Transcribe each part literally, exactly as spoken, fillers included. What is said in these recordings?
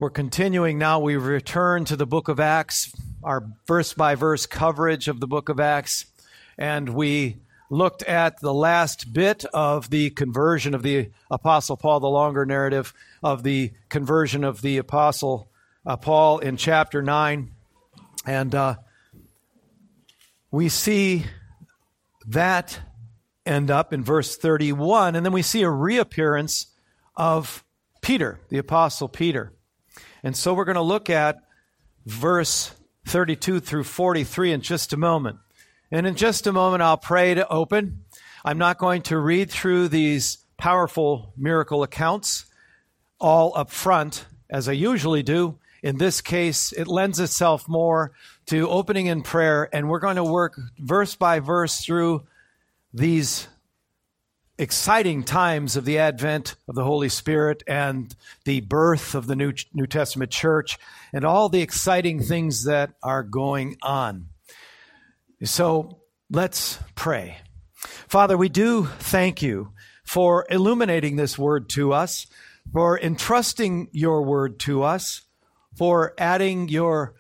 We're continuing now. We return to the book of Acts, our verse-by-verse coverage of the book of Acts, and we looked at the last bit of the conversion of the Apostle Paul, the longer narrative of the conversion of the Apostle uh, Paul in chapter nine, and uh, we see that end up in verse thirty-one, and then we see a reappearance of Peter, the Apostle Peter. And so we're going to look at verse thirty-two through forty-three in just a moment. And in just a moment, I'll pray to open. I'm not going to read through these powerful miracle accounts all up front, as I usually do. In this case, it lends itself more to opening in prayer, and we're going to work verse by verse through these exciting times of the advent of the Holy Spirit and the birth of the New, New Testament church and all the exciting things that are going on. So let's pray. Father, we do thank you for illuminating this word to us, for entrusting your word to us, for adding your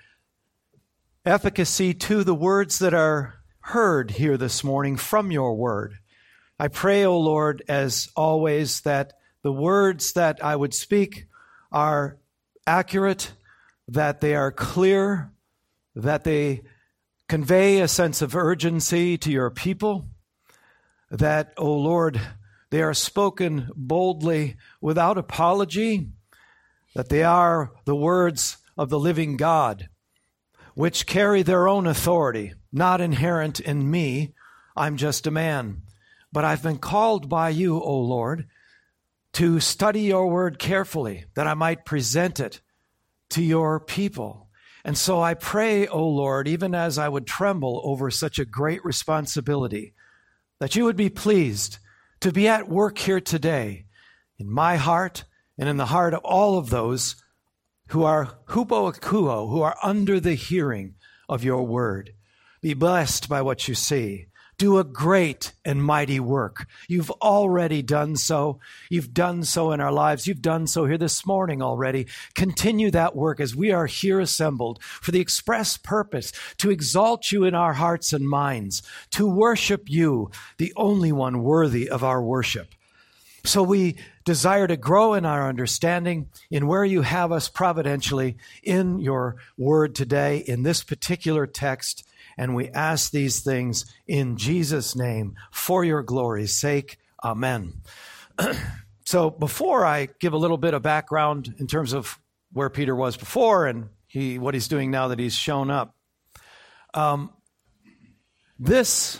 efficacy to the words that are heard here this morning from your word. I pray, O Lord, as always, that the words that I would speak are accurate, that they are clear, that they convey a sense of urgency to your people, that, O Lord, they are spoken boldly without apology, that they are the words of the living God, which carry their own authority, not inherent in me. I'm just a man. But I've been called by you, O Lord, to study your word carefully, that I might present it to your people. And so I pray, O Lord, even as I would tremble over such a great responsibility, that you would be pleased to be at work here today in my heart and in the heart of all of those who are hupo akuo, who are under the hearing of your word. Be blessed by what you see. Do a great and mighty work. You've already done so. You've done so in our lives. You've done so here this morning already. Continue that work as we are here assembled for the express purpose to exalt you in our hearts and minds, to worship you, the only one worthy of our worship. So we desire to grow in our understanding in where you have us providentially in your word today, in this particular text. And we ask these things in Jesus' name for your glory's sake. Amen. So before I give a little bit of background in terms of where Peter was before and he what he's doing now that he's shown up, um, this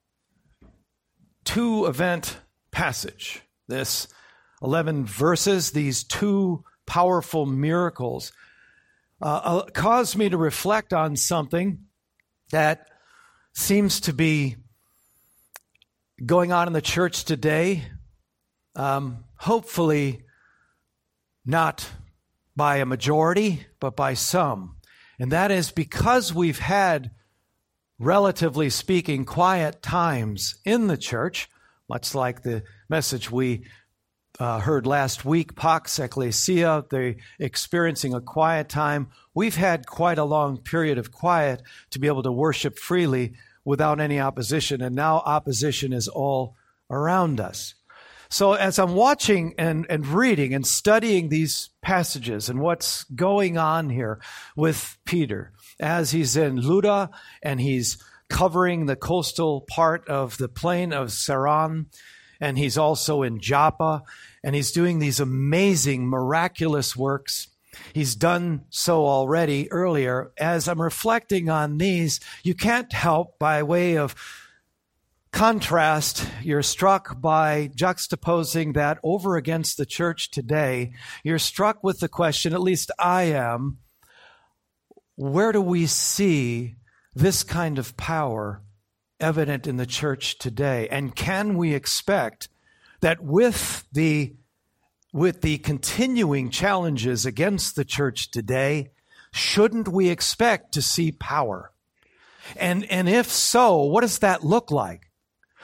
two-event passage, this eleven verses, these two powerful miracles, uh, caused me to reflect on something that seems to be going on in the church today, um, hopefully not by a majority, but by some. And that is because we've had, relatively speaking, quiet times in the church, much like the message we uh, heard last week, Pax Ecclesia, they're experiencing a quiet time. We've had quite a long period of quiet to be able to worship freely without any opposition, and now opposition is all around us. So as I'm watching and, and reading and studying these passages and what's going on here with Peter, as he's in Lydda and he's covering the coastal part of the plain of Saron, and he's also in Joppa, and he's doing these amazing, miraculous works. He's done so already earlier. As I'm reflecting on these, you can't help, by way of contrast, you're struck by juxtaposing that over against the church today. You're struck with the question, at least I am, where do we see this kind of power evident in the church today? And can we expect that with the with the continuing challenges against the church today, shouldn't we expect to see power? And and if so, what does that look like?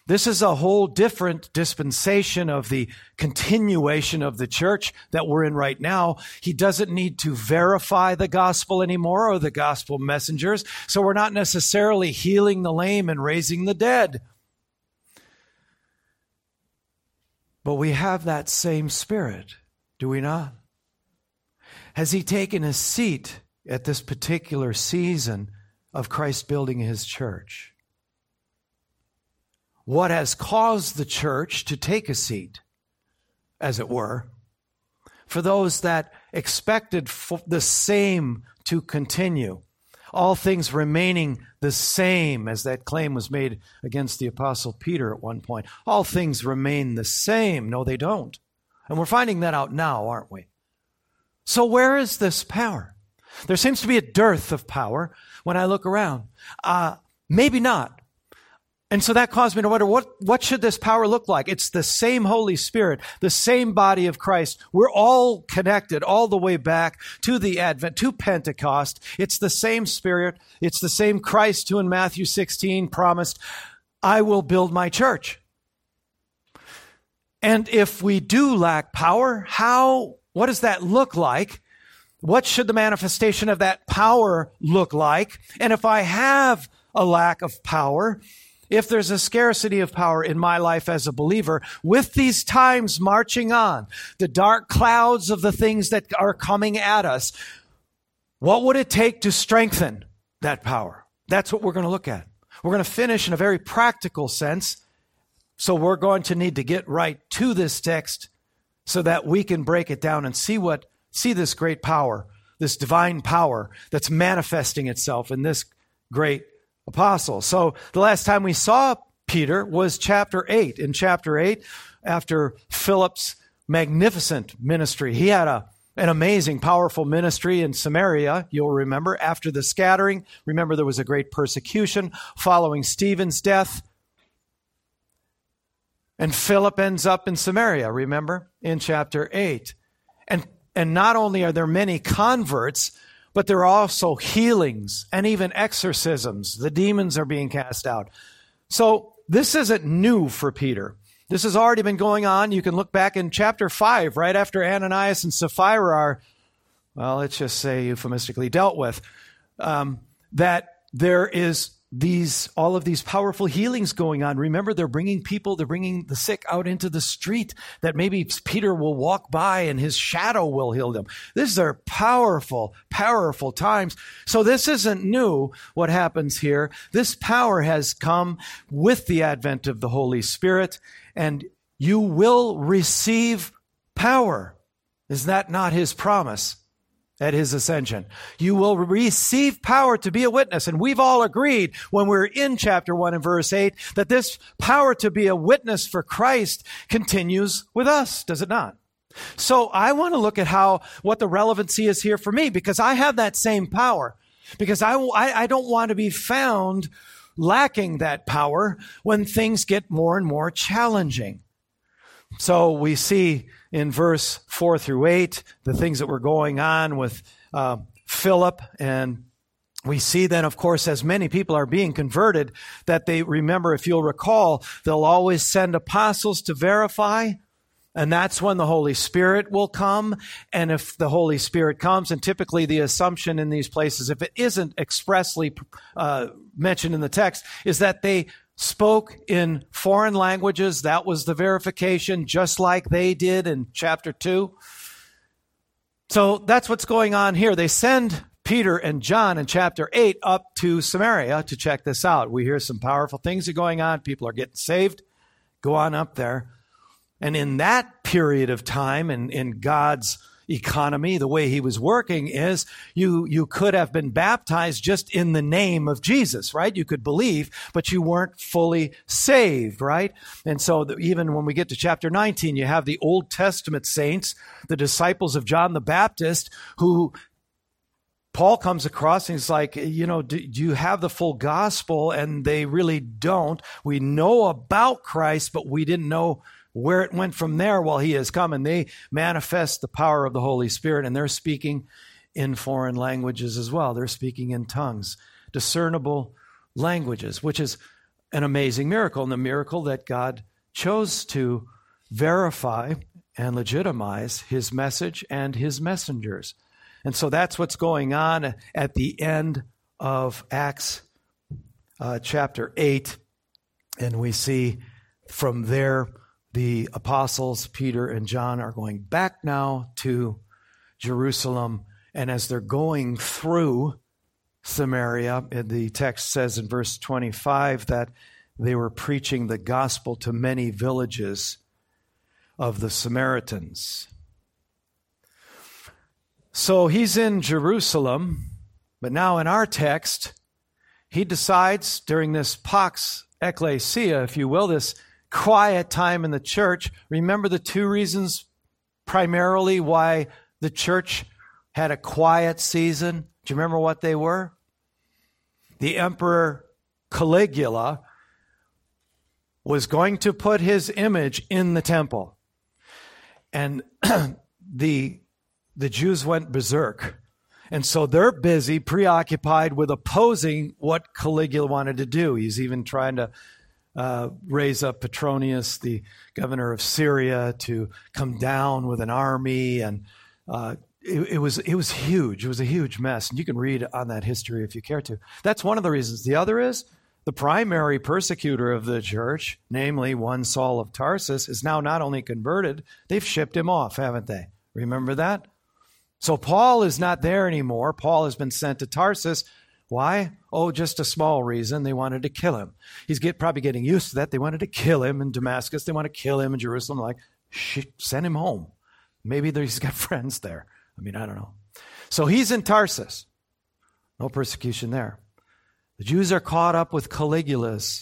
This is a whole different dispensation of the continuation of the church that we're in right now. He doesn't need to verify the gospel anymore or the gospel messengers. So we're not necessarily healing the lame and raising the dead. But we have that same Spirit, do we not? Has he taken a seat at this particular season of Christ building his church? What has caused the church to take a seat, as it were, for those that expected the same to continue, all things remaining the same, as that claim was made against the Apostle Peter at one point. All things remain the same. No, they don't. And we're finding that out now, aren't we? So where is this power? There seems to be a dearth of power when I look around. Uh, maybe not. And so that caused me to wonder, what, what should this power look like? It's the same Holy Spirit, the same body of Christ. We're all connected all the way back to the Advent, to Pentecost. It's the same Spirit. It's the same Christ who in Matthew sixteen promised, I will build my church. And if we do lack power, how, what does that look like? What should the manifestation of that power look like? And if I have a lack of power, if there's a scarcity of power in my life as a believer, with these times marching on, the dark clouds of the things that are coming at us, what would it take to strengthen that power? That's what we're going to look at. We're going to finish in a very practical sense. So we're going to need to get right to this text so that we can break it down and see what, see this great power, this divine power that's manifesting itself in this great apostle. So the last time we saw Peter was chapter eight. In chapter eight, after Philip's magnificent ministry, he had a, an amazing, powerful ministry in Samaria. You'll remember after the scattering, remember there was a great persecution following Stephen's death. And Philip ends up in Samaria, remember, in chapter eight. And, and not only are there many converts, but there are also healings and even exorcisms. The demons are being cast out. So this isn't new for Peter. This has already been going on. You can look back in chapter five, right after Ananias and Sapphira are, well, let's just say euphemistically dealt with, um, that there is these, all of these powerful healings going on. Remember, they're bringing people, they're bringing the sick out into the street that maybe Peter will walk by and his shadow will heal them. These are powerful, powerful times. So this isn't new, what happens here. This power has come with the advent of the Holy Spirit, and you will receive power. Is that not his promise? At his ascension, you will receive power to be a witness. And we've all agreed when we're in chapter one and verse eight that this power to be a witness for Christ continues with us, does it not? So I want to look at how, what the relevancy is here for me, because I have that same power, because I, I, I don't want to be found lacking that power when things get more and more challenging. So we see in verse four through eight, the things that were going on with uh, Philip. And we see then, of course, as many people are being converted, that they remember, if you'll recall, they'll always send apostles to verify. And that's when the Holy Spirit will come. And if the Holy Spirit comes, and typically the assumption in these places, if it isn't expressly uh, mentioned in the text, is that they spoke in foreign languages. That was the verification, just like they did in chapter two. So that's what's going on here. They send Peter and John in chapter eight up to Samaria to check this out. We hear some powerful things are going on. People are getting saved. Go on up there. And in that period of time, and in, in God's economy, the way he was working is you, you could have been baptized just in the name of Jesus, right? You could believe, but you weren't fully saved, right? And so the, even when we get to chapter nineteen, you have the Old Testament saints, the disciples of John the Baptist, who Paul comes across and he's like, you know, do, do you have the full gospel? And they really don't. We know about Christ, but we didn't know where it went from there. While he has come, and they manifest the power of the Holy Spirit, and they're speaking in foreign languages as well. They're speaking in tongues, discernible languages, which is an amazing miracle, and the miracle that God chose to verify and legitimize his message and his messengers. And so that's what's going on at the end of Acts uh, chapter eight. And we see from there the apostles, Peter and John, are going back now to Jerusalem. And as they're going through Samaria, the text says in verse twenty-five that they were preaching the gospel to many villages of the Samaritans. So he's in Jerusalem, but now in our text, he decides during this Pax Ecclesia, if you will, this quiet time in the church. Remember the two reasons primarily why the church had a quiet season? Do you remember what they were? The Emperor Caligula was going to put his image in the temple. And the, the Jews went berserk. And so they're busy, preoccupied with opposing what Caligula wanted to do. He's even trying to uh, raise up Petronius, the governor of Syria, to come down with an army. And uh, it, it was it was huge. It was a huge mess. And you can read on that history if you care to. That's one of the reasons. The other is the primary persecutor of the church, namely one Saul of Tarsus, is now not only converted, they've shipped him off, haven't they? Remember that? So Paul is not there anymore. Paul has been sent to Tarsus. Why? Oh, just a small reason. They wanted to kill him. He's get, probably getting used to that. They wanted to kill him in Damascus. They want to kill him in Jerusalem. Like, shh, send him home. Maybe he's got friends there. I mean, I don't know. So he's in Tarsus. No persecution there. The Jews are caught up with Caligula's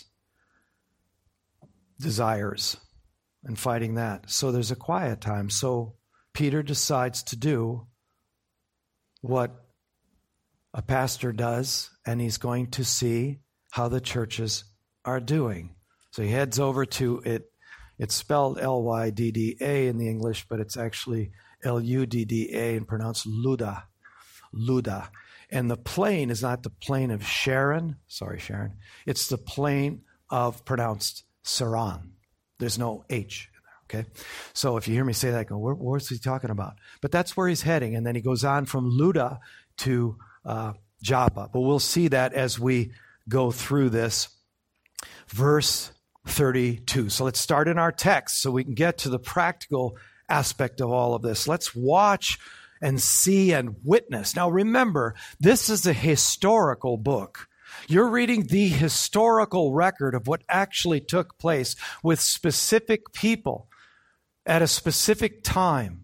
desires and fighting that. So there's a quiet time. So Peter decides to do what a pastor does, and he's going to see how the churches are doing. So he heads over to it. It's spelled L Y D D A in the English, but it's actually L U D D A and pronounced Luda. Luda. And the plain is not the plain of Sharon. Sorry, Sharon. It's the plain of pronounced Saran. There's no H in there, okay? So if you hear me say that, go, where, where's he talking about? But that's where he's heading. And then he goes on from Luda to uh, Joppa. But we'll see that as we go through this. Verse thirty-two. So let's start in our text so we can get to the practical aspect of all of this. Let's watch and see and witness. Now remember, this is a historical book. You're reading the historical record of what actually took place with specific people at a specific time.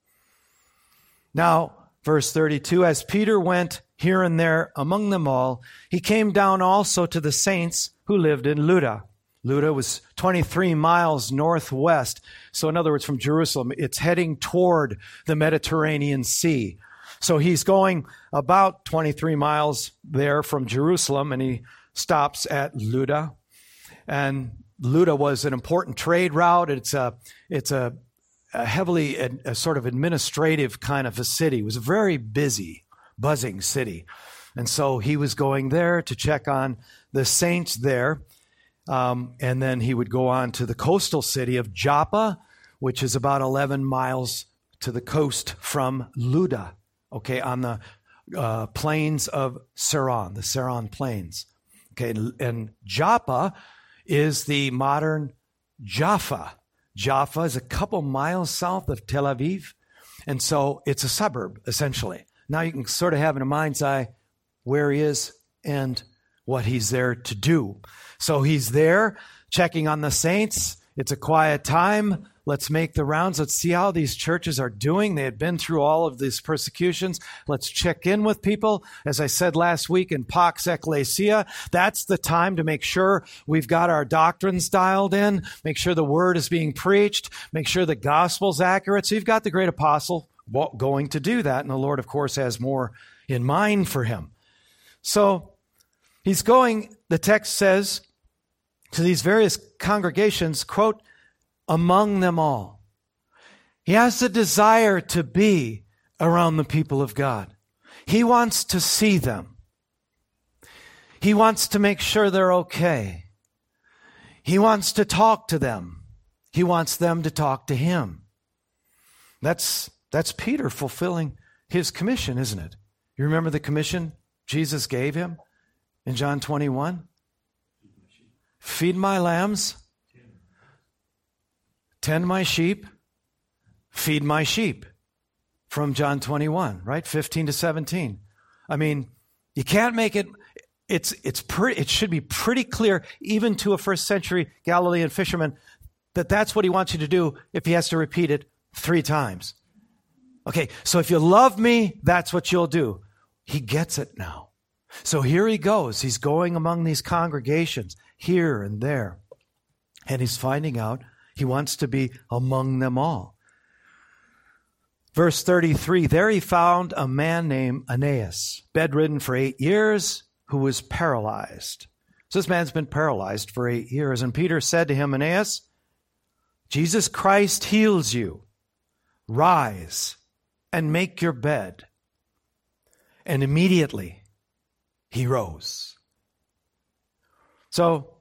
Now, verse thirty-two, as Peter went here and there among them all, he came down also to the saints who lived in Luda. Luda was twenty-three miles northwest. So in other words, from Jerusalem, it's heading toward the Mediterranean Sea. So he's going about twenty-three miles there from Jerusalem, and he stops at Luda. And Luda was an important trade route. It's a, it's a, a heavily, a, a sort of administrative kind of a city. It was a very busy, buzzing city. And so he was going there to check on the saints there. Um, and then he would go on to the coastal city of Joppa, which is about eleven miles to the coast from Luda, okay, on the uh, plains of Saron, the Saron plains. Okay, and, and Joppa is the modern Jaffa. Jaffa is a couple miles south of Tel Aviv, and so it's a suburb, essentially. Now you can sort of have in a mind's eye where he is and what he's there to do. So he's there checking on the saints. It's a quiet time. Let's make the rounds. Let's see how these churches are doing. They had been through all of these persecutions. Let's check in with people. As I said last week in Pax Ecclesia, that's the time to make sure we've got our doctrines dialed in, make sure the word is being preached, make sure the gospel's accurate. So you've got the great apostle going to do that. And the Lord, of course, has more in mind for him. So he's going, the text says, to these various congregations, quote, among them all. He has a desire to be around the people of God. He wants to see them. He wants to make sure they're okay. He wants to talk to them. He wants them to talk to him. That's, that's Peter fulfilling his commission, isn't it? You remember the commission Jesus gave him in John twenty-one? Feed my lambs, tend my sheep, feed my sheep. From John twenty-one, right? fifteen to seventeen. I mean, you can't make it, it's, it's pretty, it should be pretty clear, even to a first century Galilean fisherman, that that's what he wants you to do if he has to repeat it three times. Okay, so if you love me, that's what you'll do. He gets it now. So here he goes. He's going among these congregations here and there. And he's finding out he wants to be among them all. Verse thirty-three, there he found a man named Aeneas, bedridden for eight years, who was paralyzed. So this man's been paralyzed for eight years. And Peter said to him, Aeneas, Jesus Christ heals you. Rise and make your bed. And immediately he rose. So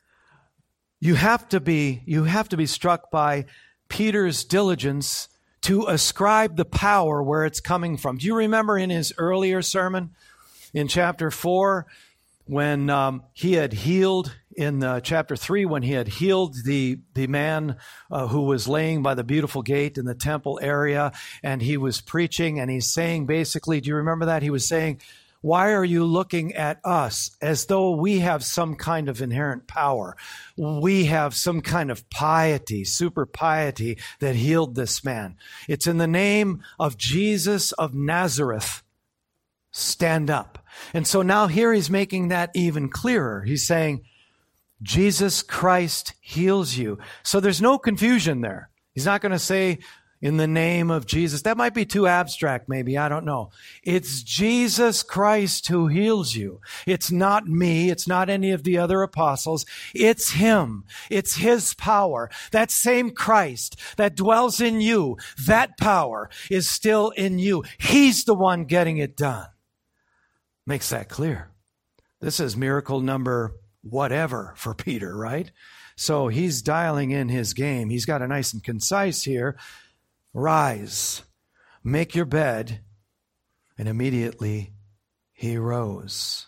you have to be, you have to be struck by Peter's diligence to ascribe the power where it's coming from. Do you remember in his earlier sermon in chapter four, when um, he had healed, in uh, chapter three, when he had healed the, the man uh, who was laying by the beautiful gate in the temple area, and he was preaching, and he's saying basically, do you remember that? He was saying, why are you looking at us as though we have some kind of inherent power? We have some kind of piety, super piety that healed this man. It's in the name of Jesus of Nazareth. Stand up. And so now here he's making that even clearer. He's saying, Jesus Christ heals you. So there's no confusion there. He's not going to say, in the name of Jesus. That might be too abstract, maybe. I don't know. It's Jesus Christ who heals you. It's not me. It's not any of the other apostles. It's him. It's his power. That same Christ that dwells in you, that power is still in you. He's the one getting it done. Makes that clear. This is miracle number whatever for Peter, right? So he's dialing in his game. He's got it nice and concise here. Rise, make your bed, and immediately he rose.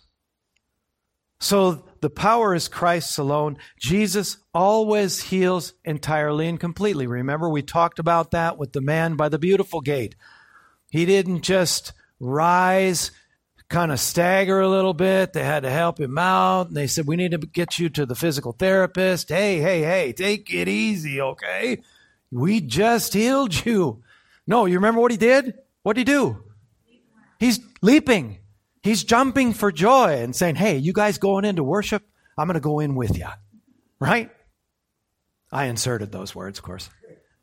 So the power is Christ's alone. Jesus always heals entirely and completely. Remember, we talked about that with the man by the beautiful gate. He didn't just rise, kind of stagger a little bit. They had to help him out. And they said, we need to get you to the physical therapist. Hey, hey, hey, take it easy, okay? We just healed you. No, you remember what he did? What did he do? He's leaping. He's jumping for joy and saying, hey, you guys going into worship? I'm going to go in with you. Right? I inserted those words, of course.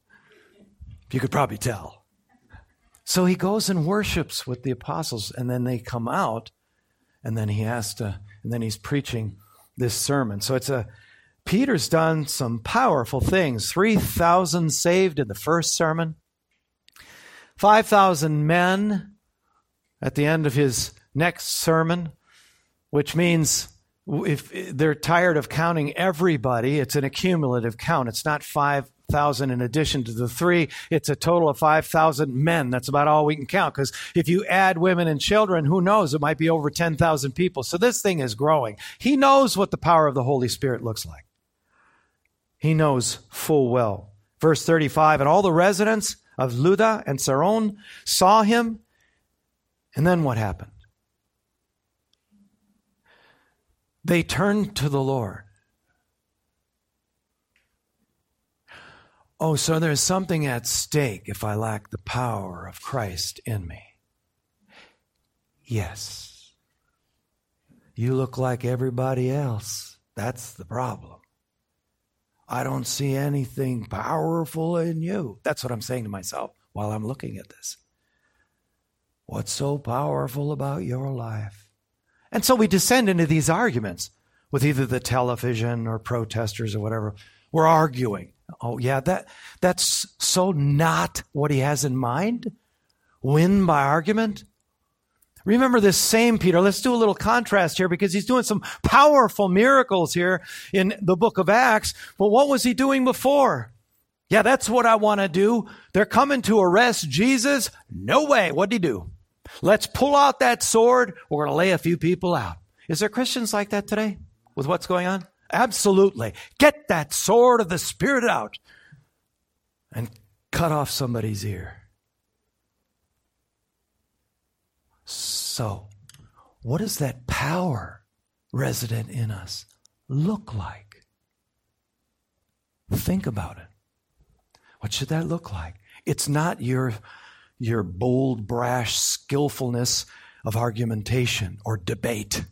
You could probably tell. So he goes and worships with the apostles, and then they come out, and then he has to, and then he's preaching this sermon. So it's a Peter's done some powerful things. three thousand saved in the first sermon. five thousand men at the end of his next sermon, which means if they're tired of counting everybody, it's an accumulative count. It's not five thousand in addition to the three. It's a total of five thousand men. That's about all we can count, because if you add women and children, who knows, it might be over ten thousand people. So this thing is growing. He knows what the power of the Holy Spirit looks like. He knows full well. Verse thirty-five, and all the residents of Lydda and Saron saw him. And then what happened? They turned to the Lord. Oh, so there's something at stake if I lack the power of Christ in me. Yes. You look like everybody else. That's the problem. I don't see anything powerful in you. That's what I'm saying to myself while I'm looking at this. What's so powerful about your life? And so we descend into these arguments with either the television or protesters or whatever. We're arguing. Oh, yeah, that that's so not what he has in mind. Win by argument. Remember this same Peter. Let's do a little contrast here because he's doing some powerful miracles here in the book of Acts. But what was he doing before? Yeah, that's what I want to do. They're coming to arrest Jesus. No way. What did he do? Let's pull out that sword. We're going to lay a few people out. Is there Christians like that today with what's going on? Absolutely. Get that sword of the Spirit out and cut off somebody's ear. So, what does that power resident in us look like? Think about it. What should that look like? It's not your, your bold, brash skillfulness of argumentation or debate.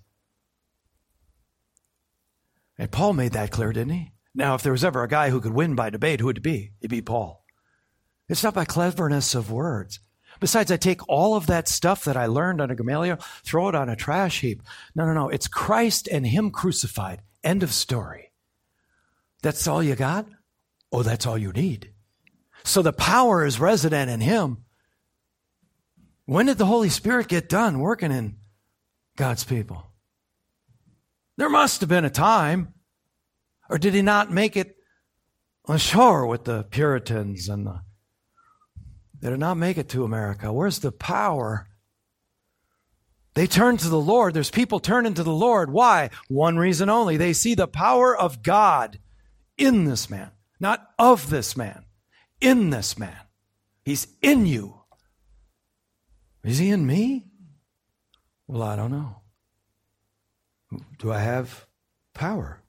And Paul made that clear, didn't he? Now, if there was ever a guy who could win by debate, who would it be? It'd be Paul. It's not by cleverness of words. Besides, I take all of that stuff that I learned under Gamaliel, throw it on a trash heap. No, no, no. It's Christ and him crucified. End of story. That's all you got? Oh, that's all you need. So the power is resident in him. When did the Holy Spirit get done working in God's people? There must have been a time. Or did he not make it on shore with the Puritans and the They did not make it to America. Where's the power? They turn to the Lord. There's people turning to the Lord. Why? One reason only. They see the power of God in this man. Not of this man. In this man. He's in you. Is he in me? Well, I don't know. Do I have power?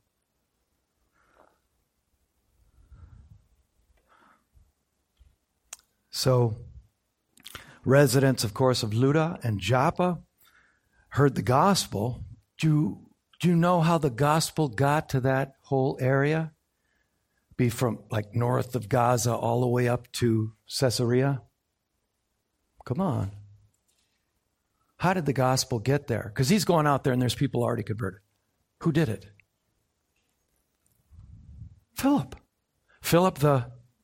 So, residents, of course, of Lydda and Joppa heard the gospel. Do you, do you know how the gospel got to that whole area? Be from like north of Gaza all the way up to Caesarea? Come on. How did the gospel get there? Because he's going out there and there's people already converted. Who did it? Philip. Philip the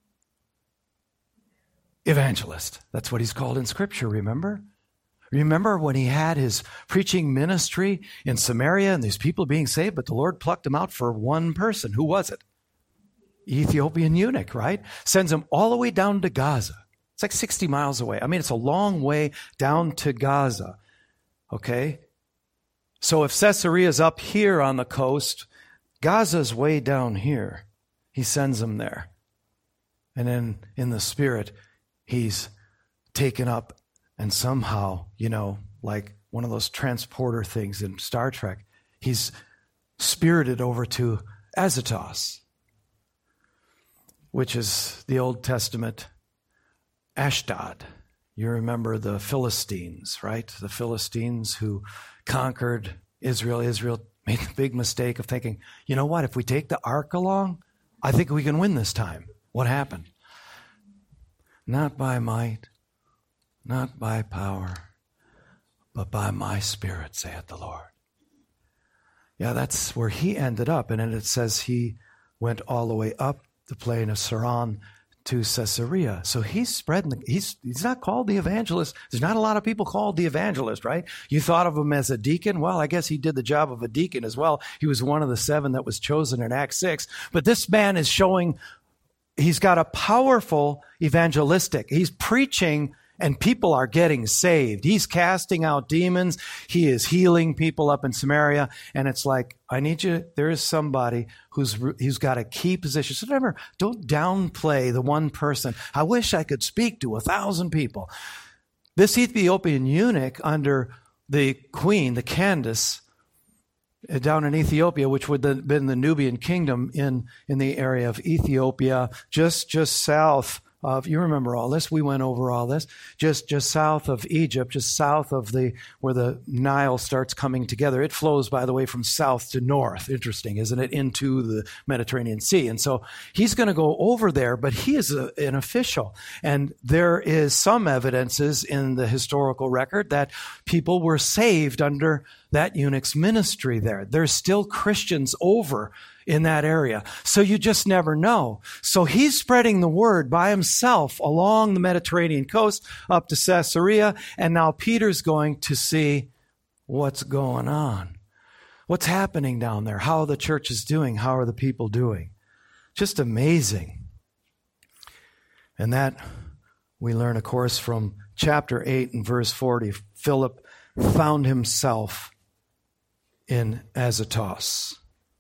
evangelist. That's what he's called in Scripture, remember? Remember when he had his preaching ministry in Samaria and these people being saved, but the Lord plucked him out for one person. Who was it? Ethiopian eunuch, right? Sends him all the way down to Gaza. It's like sixty miles away. I mean, it's a long way down to Gaza. Okay? So if Caesarea is up here on the coast, Gaza's way down here. He sends him there. And then in the Spirit, he's taken up and somehow, you know, like one of those transporter things in Star Trek, he's spirited over to Azotus, which is the Old Testament Ashdod. You remember the Philistines, right? The Philistines who conquered Israel. Israel made the big mistake of thinking, you know what, if we take the ark along, I think we can win this time. What happened? Not by might, not by power, but by my Spirit, saith the Lord. Yeah, that's where he ended up. And then it says he went all the way up the plain of Saron to Caesarea. So he's spreading, the, he's he's not called the evangelist. There's not a lot of people called the evangelist, right? You thought of him as a deacon. Well, I guess he did the job of a deacon as well. He was one of the seven that was chosen in Acts six. But this man is showing he's got a powerful evangelistic. He's preaching and people are getting saved. He's casting out demons. He is healing people up in Samaria. And it's like, I need you, there is somebody who's who's got a key position. So remember, don't downplay the one person. I wish I could speak to a thousand people. This Ethiopian eunuch under the queen, the Candace, down in Ethiopia, which would have been the Nubian kingdom in, in the area of Ethiopia, just just south of, you remember all this, we went over all this, just just south of Egypt, just south of the where the Nile starts coming together. It flows, by the way, from south to north. Interesting, isn't it? Into the Mediterranean Sea. And so he's going to go over there, but he is a, an official. And there is some evidences in the historical record that people were saved under that eunuch's ministry there. There's still Christians over in that area. So you just never know. So he's spreading the word by himself along the Mediterranean coast up to Caesarea. And now Peter's going to see what's going on. What's happening down there? How the church is doing? How are the people doing? Just amazing. And that we learn, of course, from chapter eight and verse forty. Philip found himself in Azotus.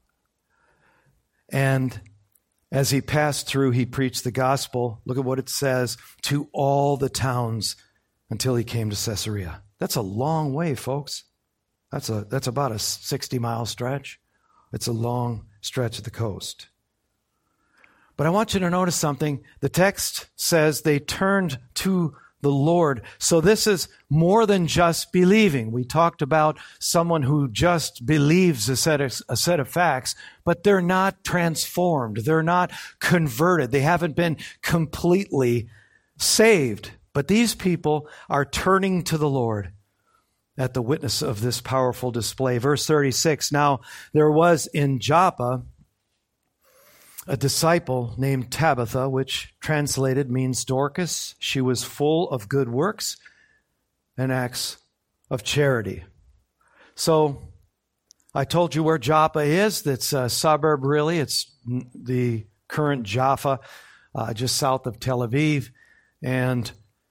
And as he passed through, he preached the gospel. Look at what it says, to all the towns until he came to Caesarea. That's a long way, folks. That's a that's about a sixty-mile stretch. It's a long stretch of the coast. But I want you to notice something. The text says they turned to the Lord. So this is more than just believing. We talked about someone who just believes a set of, a set of facts, but they're not transformed. They're not converted. They haven't been completely saved. But these people are turning to the Lord at the witness of this powerful display. Verse thirty-six, now there was in Joppa a disciple named Tabitha, which translated means Dorcas. She was full of good works and acts of charity. So I told you where Joppa is. That's a suburb, really. It's the current Jaffa, uh, just south of Tel Aviv. And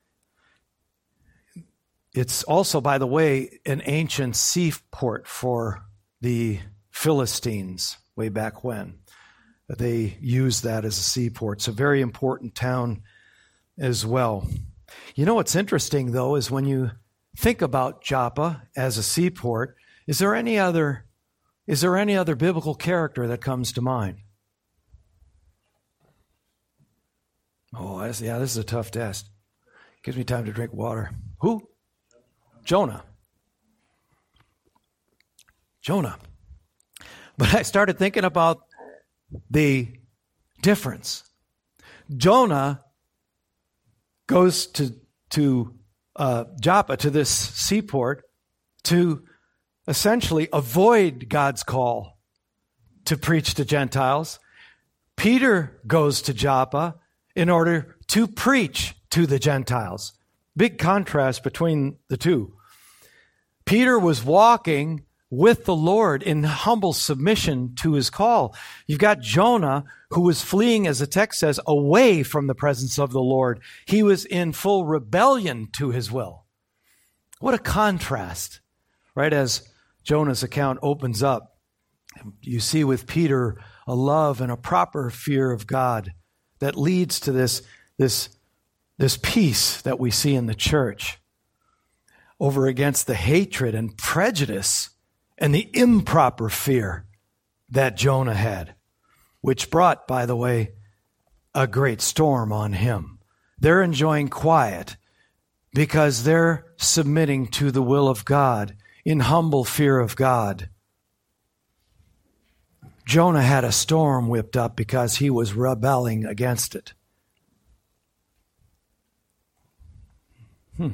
it's also, by the way, an ancient seaport for the Philistines way back when. They used that as a seaport. It's a very important town as well. You know what's interesting, though, is when you think about Joppa as a seaport, is there any other, is there any other biblical character that comes to mind? Oh, yeah, this is a tough test. Gives me time to drink water. Who? Jonah. Jonah. But I started thinking about the difference. Jonah goes to to uh, Joppa, to this seaport, to essentially avoid God's call to preach to Gentiles. Peter goes to Joppa in order to preach to the Gentiles. Big contrast between the two. Peter was walking with the Lord in humble submission to his call. You've got Jonah, who was fleeing, as the text says, away from the presence of the Lord. He was in full rebellion to his will. What a contrast, right? As Jonah's account opens up, you see with Peter a love and a proper fear of God that leads to this, this, this peace that we see in the church over against the hatred and prejudice and the improper fear that Jonah had, which brought, by the way, a great storm on him. They're enjoying quiet because they're submitting to the will of God in humble fear of God. Jonah had a storm whipped up because he was rebelling against it. Hmm.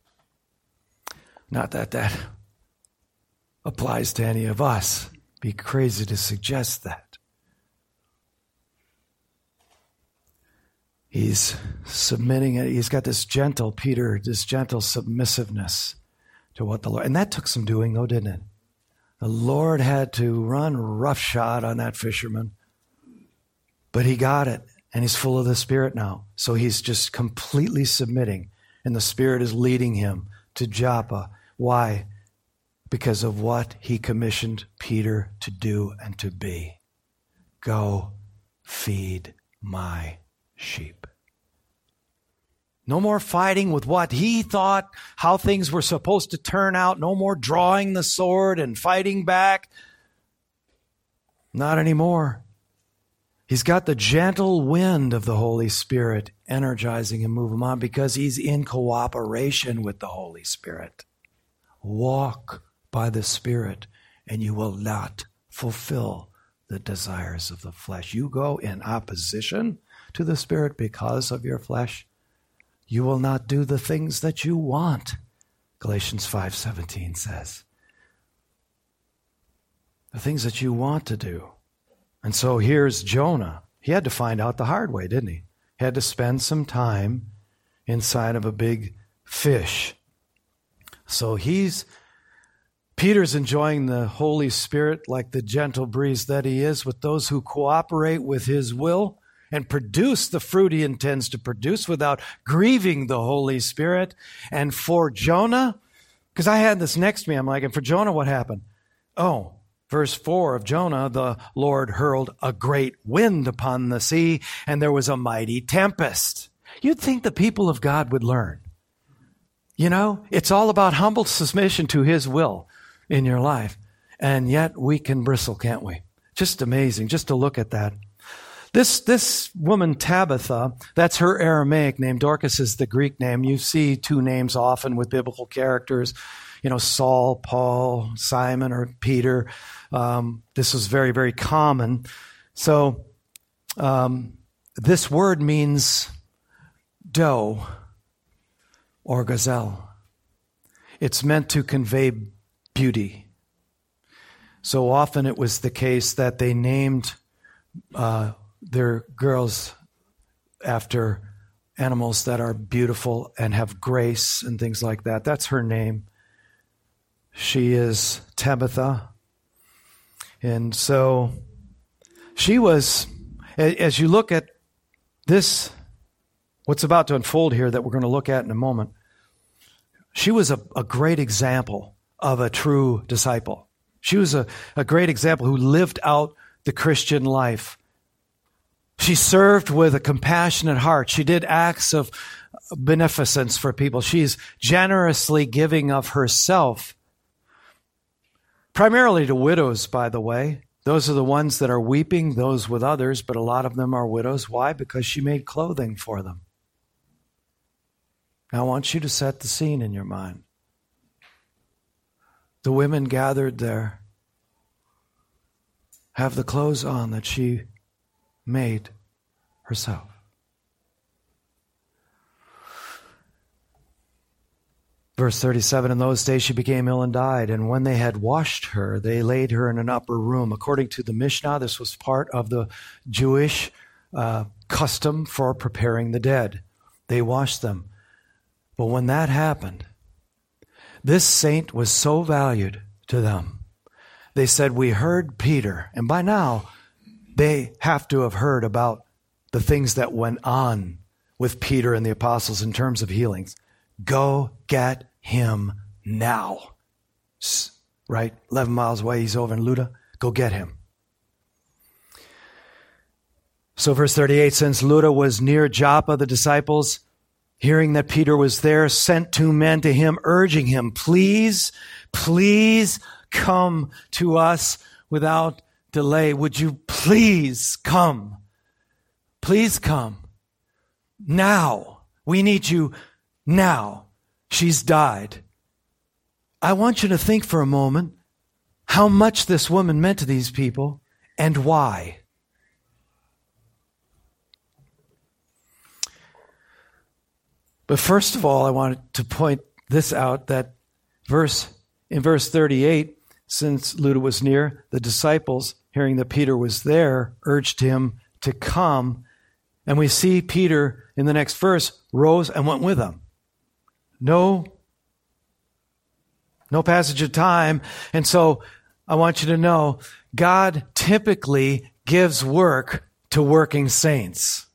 Not that that applies to any of us. Be crazy to suggest that. He's submitting it. He's got this gentle, Peter, this gentle submissiveness to what the Lord, and that took some doing though, didn't it? The Lord had to run roughshod on that fisherman, but he got it, and he's full of the Spirit now. So he's just completely submitting, and the Spirit is leading him to Joppa. Why? Because of what he commissioned Peter to do and to be. Go feed my sheep. No more fighting with what he thought, how things were supposed to turn out. No more drawing the sword and fighting back. Not anymore. He's got the gentle wind of the Holy Spirit energizing and moving him on because he's in cooperation with the Holy Spirit. Walk by the Spirit, and you will not fulfill the desires of the flesh. You go in opposition to the Spirit because of your flesh, you will not do the things that you want, Galatians five seventeen says. The things that you want to do. And so here's Jonah. He had to find out the hard way, didn't he? He had to spend some time inside of a big fish. So he's, Peter's enjoying the Holy Spirit like the gentle breeze that he is with those who cooperate with his will and produce the fruit he intends to produce without grieving the Holy Spirit. And for Jonah, because I had this next to me, I'm like, and for Jonah, what happened? Oh, verse four of Jonah, the Lord hurled a great wind upon the sea, and there was a mighty tempest. You'd think the people of God would learn. You know, it's all about humble submission to his will in your life. And yet we can bristle, can't we? Just amazing, just to look at that. This this woman, Tabitha, that's her Aramaic name. Dorcas is the Greek name. You see two names often with biblical characters. You know, Saul, Paul, Simon, or Peter. Um, this was very, very common. So um, this word means doe or gazelle. It's meant to convey beauty. So often it was the case that they named uh, their girls after animals that are beautiful and have grace and things like that. That's her name. She is Tabitha. And so she was, as you look at this, what's about to unfold here that we're going to look at in a moment, she was a, a great example of a true disciple. She was a, a great example who lived out the Christian life. She served with a compassionate heart. She did acts of beneficence for people. She's generously giving of herself, primarily to widows, by the way. Those are the ones that are weeping, those with others, but a lot of them are widows. Why? Because she made clothing for them. Now, I want you to set the scene in your mind. The women gathered there have the clothes on that she made herself. Verse thirty-seven, in those days she became ill and died, and when they had washed her, they laid her in an upper room. According to the Mishnah, this was part of the Jewish uh, custom for preparing the dead. They washed them. But when that happened, this saint was so valued to them. They said, we heard Peter. And by now, they have to have heard about the things that went on with Peter and the apostles in terms of healings. Go get him now. Right? eleven miles away, he's over in Luda. Go get him. So verse thirty-eight, since Luda was near Joppa, the disciples, hearing that Peter was there, sent two men to him, urging him, please, please come to us without delay. Would you please come? Please come. Now. We need you now. She's died. I want you to think for a moment how much this woman meant to these people and why. But first of all, I wanted to point this out, that verse in verse thirty-eight, since Luda was near, the disciples, hearing that Peter was there, urged him to come. And we see Peter in the next verse rose and went with them. No, no passage of time. And so I want you to know, God typically gives work to working saints.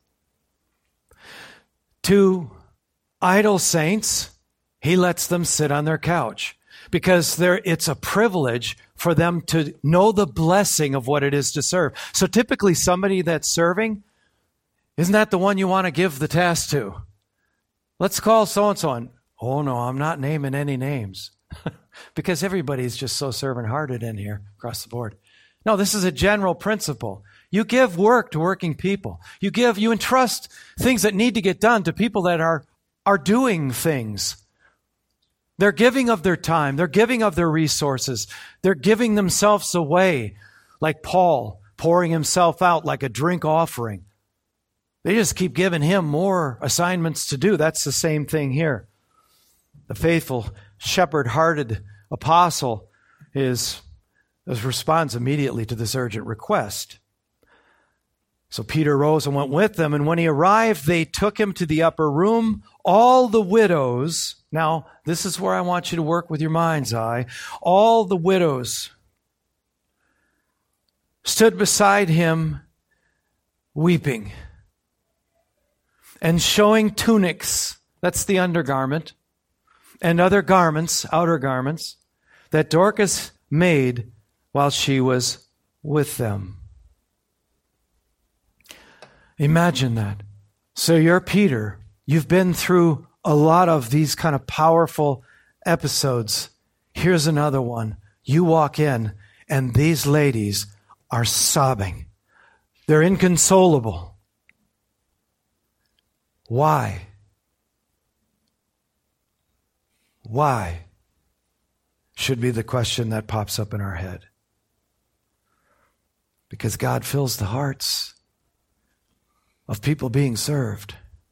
To idle saints, he lets them sit on their couch because there it's a privilege for them to know the blessing of what it is to serve. So typically somebody that's serving, isn't that the one you want to give the task to? Let's call so-and-so on. Oh, no, I'm not naming any names because everybody's just so servant-hearted in here across the board. No, this is a general principle. You give work to working people. You give, you entrust things that need to get done to people that are, are doing things. They're giving of their time. They're giving of their resources. They're giving themselves away, like Paul, pouring himself out like a drink offering. They just keep giving him more assignments to do. That's the same thing here. The faithful, shepherd-hearted apostle is, is responds immediately to this urgent request. So Peter rose and went with them, and when he arrived, they took him to the upper room. All the widows, now this is where I want you to work with your mind's eye, all the widows stood beside him weeping and showing tunics, that's the undergarment, and other garments, outer garments, that Dorcas made while she was with them. Imagine that. So you're Peter. You've been through a lot of these kind of powerful episodes. Here's another one. You walk in, and these ladies are sobbing. They're inconsolable. Why? Why? Should be the question that pops up in our head. Because God fills the hearts of people being served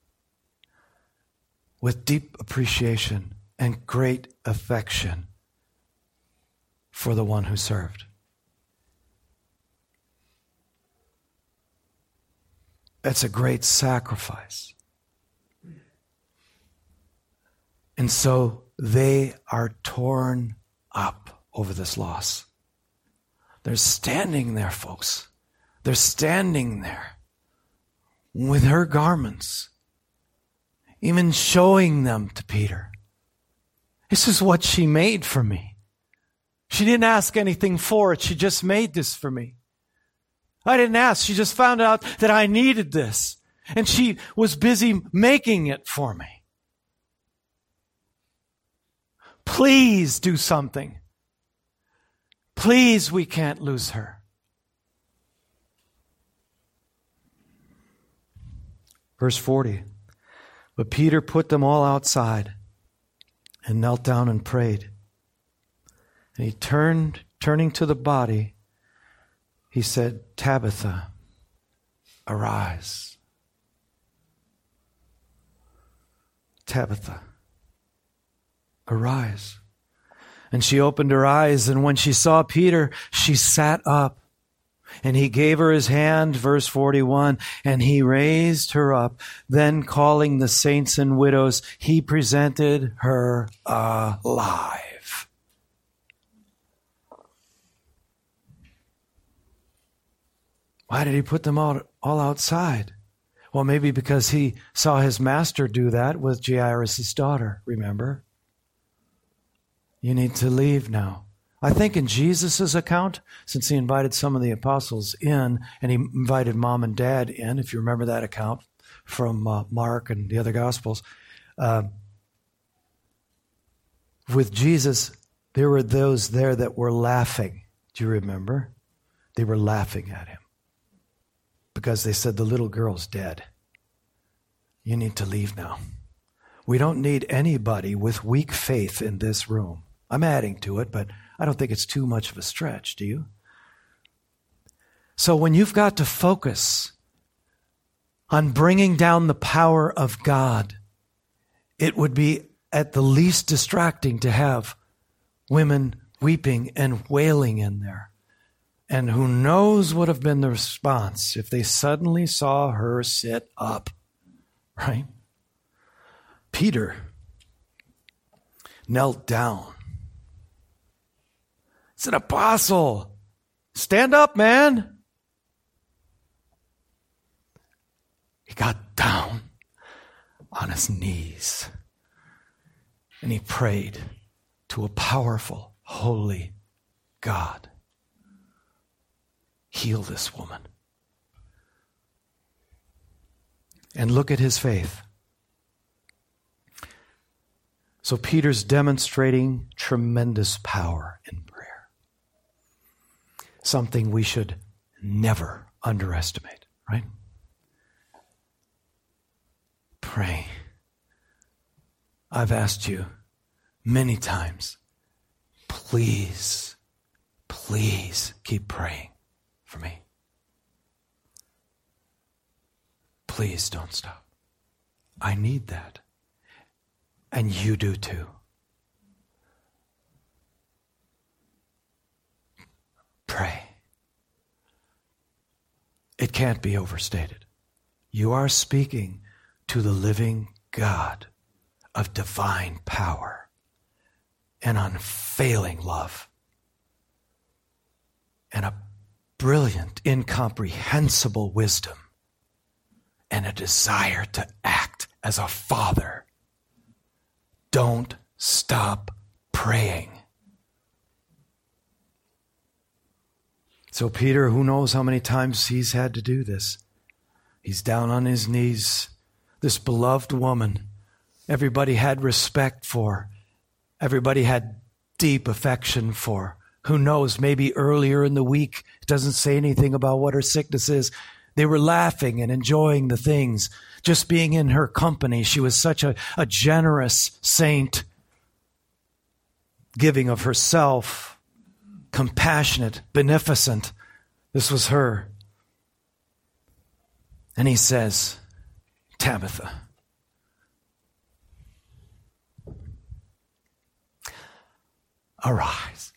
with deep appreciation and great affection for the one who served. That's a great sacrifice. And so they are torn up over this loss. They're standing there, folks. They're standing there with her garments, even showing them to Peter. This is what she made for me. She didn't ask anything for it. She just made this for me. I didn't ask. She just found out that I needed this. And she was busy making it for me. Please do something. Please, we can't lose her. Verse forty. But Peter put them all outside and knelt down and prayed. And he turned, turning to the body, he said, Tabitha, arise. Tabitha, arise. And she opened her eyes, and when she saw Peter, she sat up. And he gave her his hand, verse forty-one, and he raised her up. Then calling the saints and widows, he presented her alive. Why did he put them all, all outside? Well, maybe because he saw his master do that with Jairus' daughter, remember? You need to leave now. I think in Jesus' account, since he invited some of the apostles in, and he invited mom and dad in, if you remember that account from uh, Mark and the other Gospels, uh, with Jesus, there were those there that were laughing. Do you remember? They were laughing at him because they said, the little girl's dead. You need to leave now. We don't need anybody with weak faith in this room. I'm adding to it, but I don't think it's too much of a stretch, do you? So when you've got to focus on bringing down the power of God, it would be at the least distracting to have women weeping and wailing in there. And who knows what would have been the response if they suddenly saw her sit up, right? Peter knelt down. It's an apostle. Stand up, man. He got down on his knees and he prayed to a powerful, holy God. Heal this woman. And look at his faith. So Peter's demonstrating tremendous power in prayer. Something we should never underestimate, right? Pray. I've asked you many times, please, please keep praying for me. Please don't stop. I need that. And you do too. Pray. It can't be overstated. You are speaking to the living God of divine power and unfailing love and a brilliant, incomprehensible wisdom and a desire to act as a father. Don't stop praying. So Peter, who knows how many times he's had to do this? He's down on his knees. This beloved woman, everybody had respect for. Everybody had deep affection for. Who knows, maybe earlier in the week, it doesn't say anything about what her sickness is. They were laughing and enjoying the things. Just being in her company. She was such a, a generous saint, giving of herself, compassionate, beneficent. This was her. And he says, Tabitha, arise.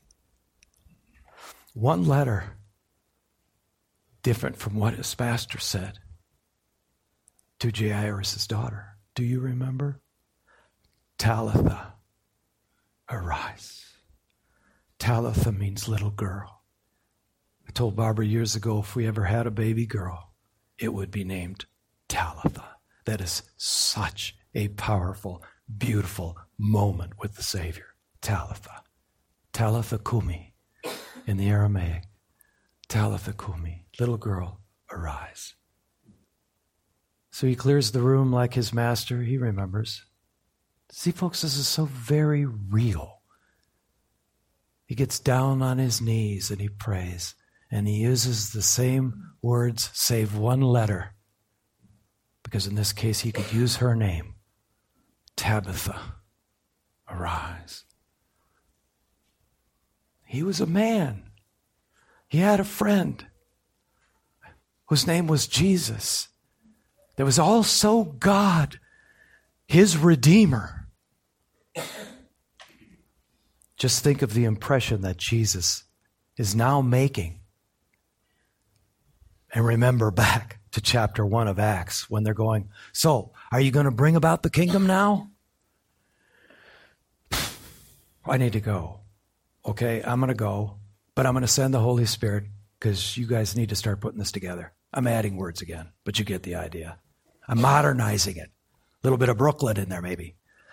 One letter different from what his pastor said to Jairus' daughter. Do you remember? Talitha, arise. Talitha means little girl. I told Barbara years ago if we ever had a baby girl, it would be named Talitha. That is such a powerful, beautiful moment with the Savior. Talitha. Talitha Kumi in the Aramaic. Talitha Kumi. Little girl, arise. So he clears the room like his master. He remembers. See, folks, this is so very real. He gets down on his knees and he prays. And he uses the same words, save one letter. Because in this case, he could use her name. Tabitha, arise. He was a man. He had a friend whose name was Jesus. There was also God, his Redeemer. Just think of the impression that Jesus is now making. And remember back to chapter one of Acts when they're going, so, are you going to bring about the kingdom now? I need to go. Okay, I'm going to go, but I'm going to send the Holy Spirit because you guys need to start putting this together. I'm adding words again, but you get the idea. I'm modernizing it. A little bit of Brooklyn in there maybe.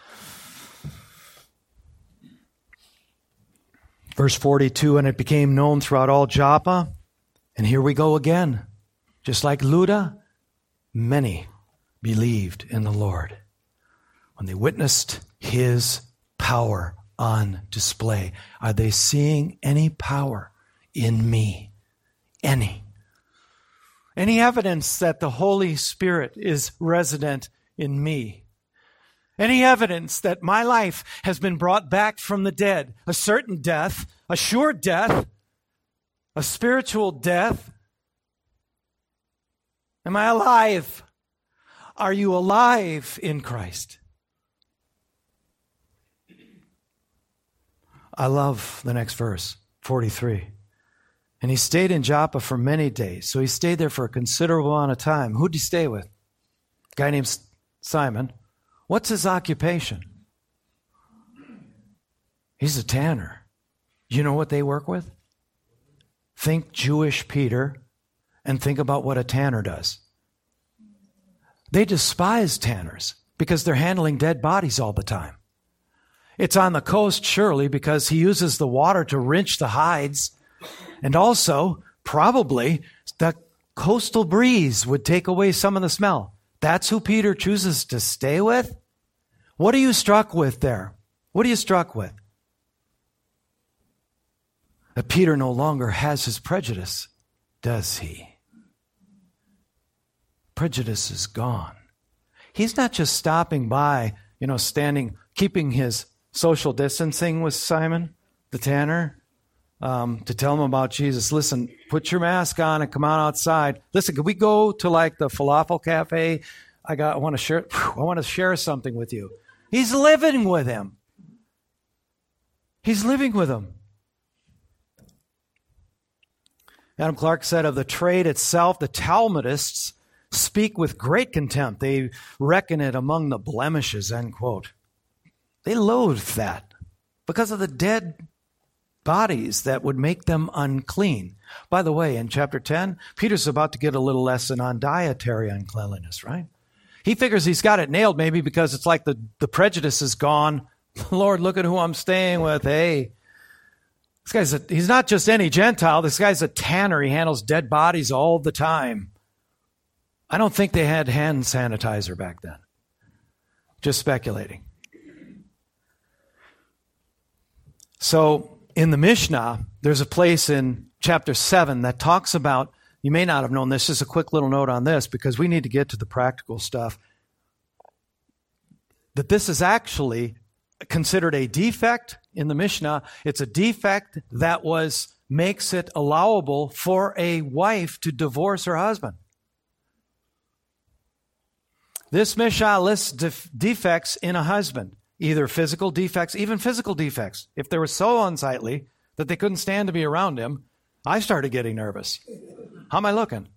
Verse forty-two, and it became known throughout all Joppa, and here we go again. Just like Luda, many believed in the Lord when they witnessed his power on display. Are they seeing any power in me? Any. Any evidence that the Holy Spirit is resident in me? Any evidence that my life has been brought back from the dead? A certain death, a sure death, a spiritual death? Am I alive? Are you alive in Christ? I love the next verse, forty-three. And he stayed in Joppa for many days. So he stayed there for a considerable amount of time. Who'd he stay with? A guy named Simon. What's his occupation? He's a tanner. You know what they work with? Think Jewish Peter and think about what a tanner does. They despise tanners because they're handling dead bodies all the time. It's on the coast, surely, because he uses the water to rinse the hides. And also, probably, the coastal breeze would take away some of the smell. That's who Peter chooses to stay with? What are you struck with there? What are you struck with? That Peter no longer has his prejudice, does he? Prejudice is gone. He's not just stopping by, you know, standing, keeping his social distancing with Simon, the tanner, um, to tell him about Jesus. Listen, put your mask on and come on outside. Listen, can we go to like the falafel cafe? I got. I want to share. I want to share something with you. He's living with him. He's living with him. Adam Clark said of the trade itself, the Talmudists speak with great contempt. They reckon it among the blemishes, end quote. They loathe that because of the dead bodies that would make them unclean. By the way, in chapter ten, Peter's about to get a little lesson on dietary uncleanliness, right? He figures he's got it nailed maybe because it's like the, the prejudice is gone. Lord, look at who I'm staying with. Hey, this guy's a, he's not just any Gentile. This guy's a tanner. He handles dead bodies all the time. I don't think they had hand sanitizer back then. Just speculating. So in the Mishnah, there's a place in chapter seven that talks about, you may not have known this, just a quick little note on this because we need to get to the practical stuff, that this is actually considered a defect in the Mishnah. It's a defect that was makes it allowable for a wife to divorce her husband. This Mishnah lists def- defects in a husband, either physical defects, even physical defects. If they were so unsightly that they couldn't stand to be around him, I started getting nervous. How am I looking?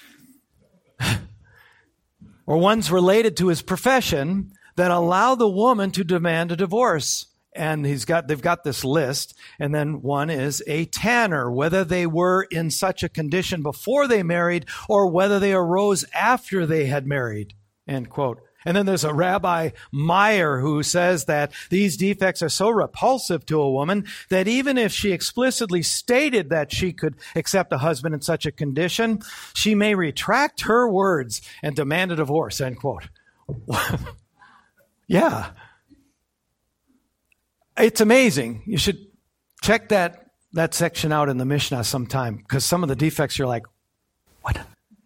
Or ones related to his profession that allow the woman to demand a divorce. And he's got they've got this list. And then one is a tanner, whether they were in such a condition before they married or whether they arose after they had married, end quote. And then there's a Rabbi Meyer who says that these defects are so repulsive to a woman that even if she explicitly stated that she could accept a husband in such a condition, she may retract her words and demand a divorce, end quote. Yeah. It's amazing. You should check that, that section out in the Mishnah sometime because some of the defects you're like, what?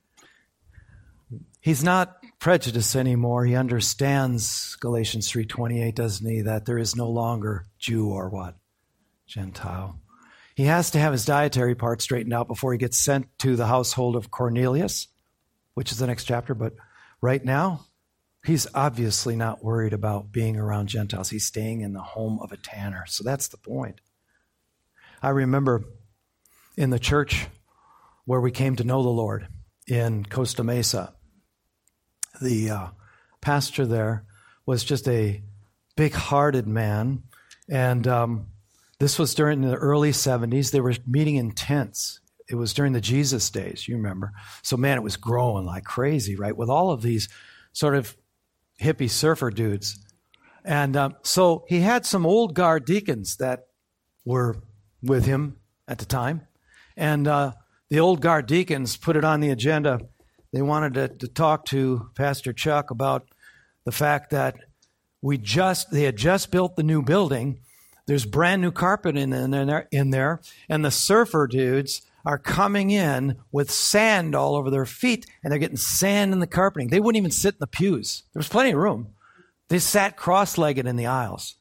He's not prejudiced anymore. He understands Galatians three twenty-eight, doesn't he, that there is no longer Jew or what? Gentile. He has to have his dietary part straightened out before he gets sent to the household of Cornelius, which is the next chapter. But right now, he's obviously not worried about being around Gentiles. He's staying in the home of a tanner. So that's the point. I remember in the church where we came to know the Lord in Costa Mesa, the uh, pastor there was just a big-hearted man. And um, this was during the early seventies. They were meeting in tents. It was during the Jesus days, you remember. So, man, it was growing like crazy, right, with all of these sort of hippie surfer dudes. And um, so he had some old guard deacons that were with him at the time. And uh, the old guard deacons put it on the agenda. They wanted to, to talk to Pastor Chuck about the fact that we just they had just built the new building. There's brand new carpet in, in, there, in there, and the surfer dudes are coming in with sand all over their feet, and they're getting sand in the carpeting. They wouldn't even sit in the pews. There was plenty of room. They sat cross-legged in the aisles.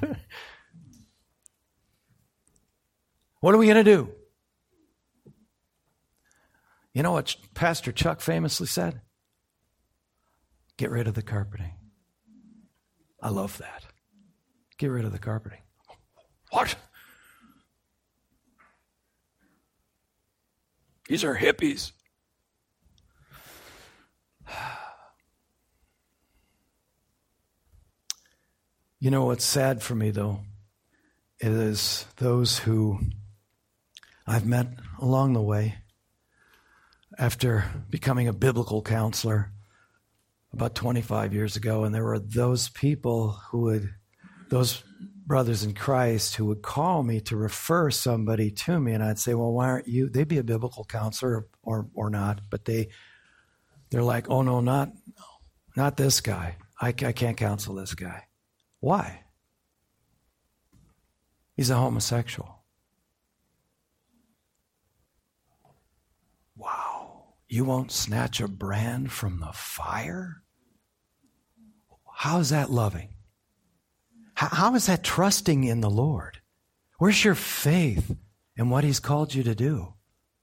What are we going to do? You know what Pastor Chuck famously said? Get rid of the carpeting. I love that. Get rid of the carpeting. What? These are hippies. You know what's sad for me, though, is those who I've met along the way after becoming a biblical counselor about twenty-five years ago, and there were those people who would, those brothers in Christ who would call me to refer somebody to me, and I'd say, well, why aren't you, they'd be a biblical counselor or or not, but they, they're like, oh no, not, not this guy. I, I can't counsel this guy. Why? He's a homosexual. Wow. You won't snatch a brand from the fire? How is that loving? How, how is that trusting in the Lord? Where's your faith in what He's called you to do?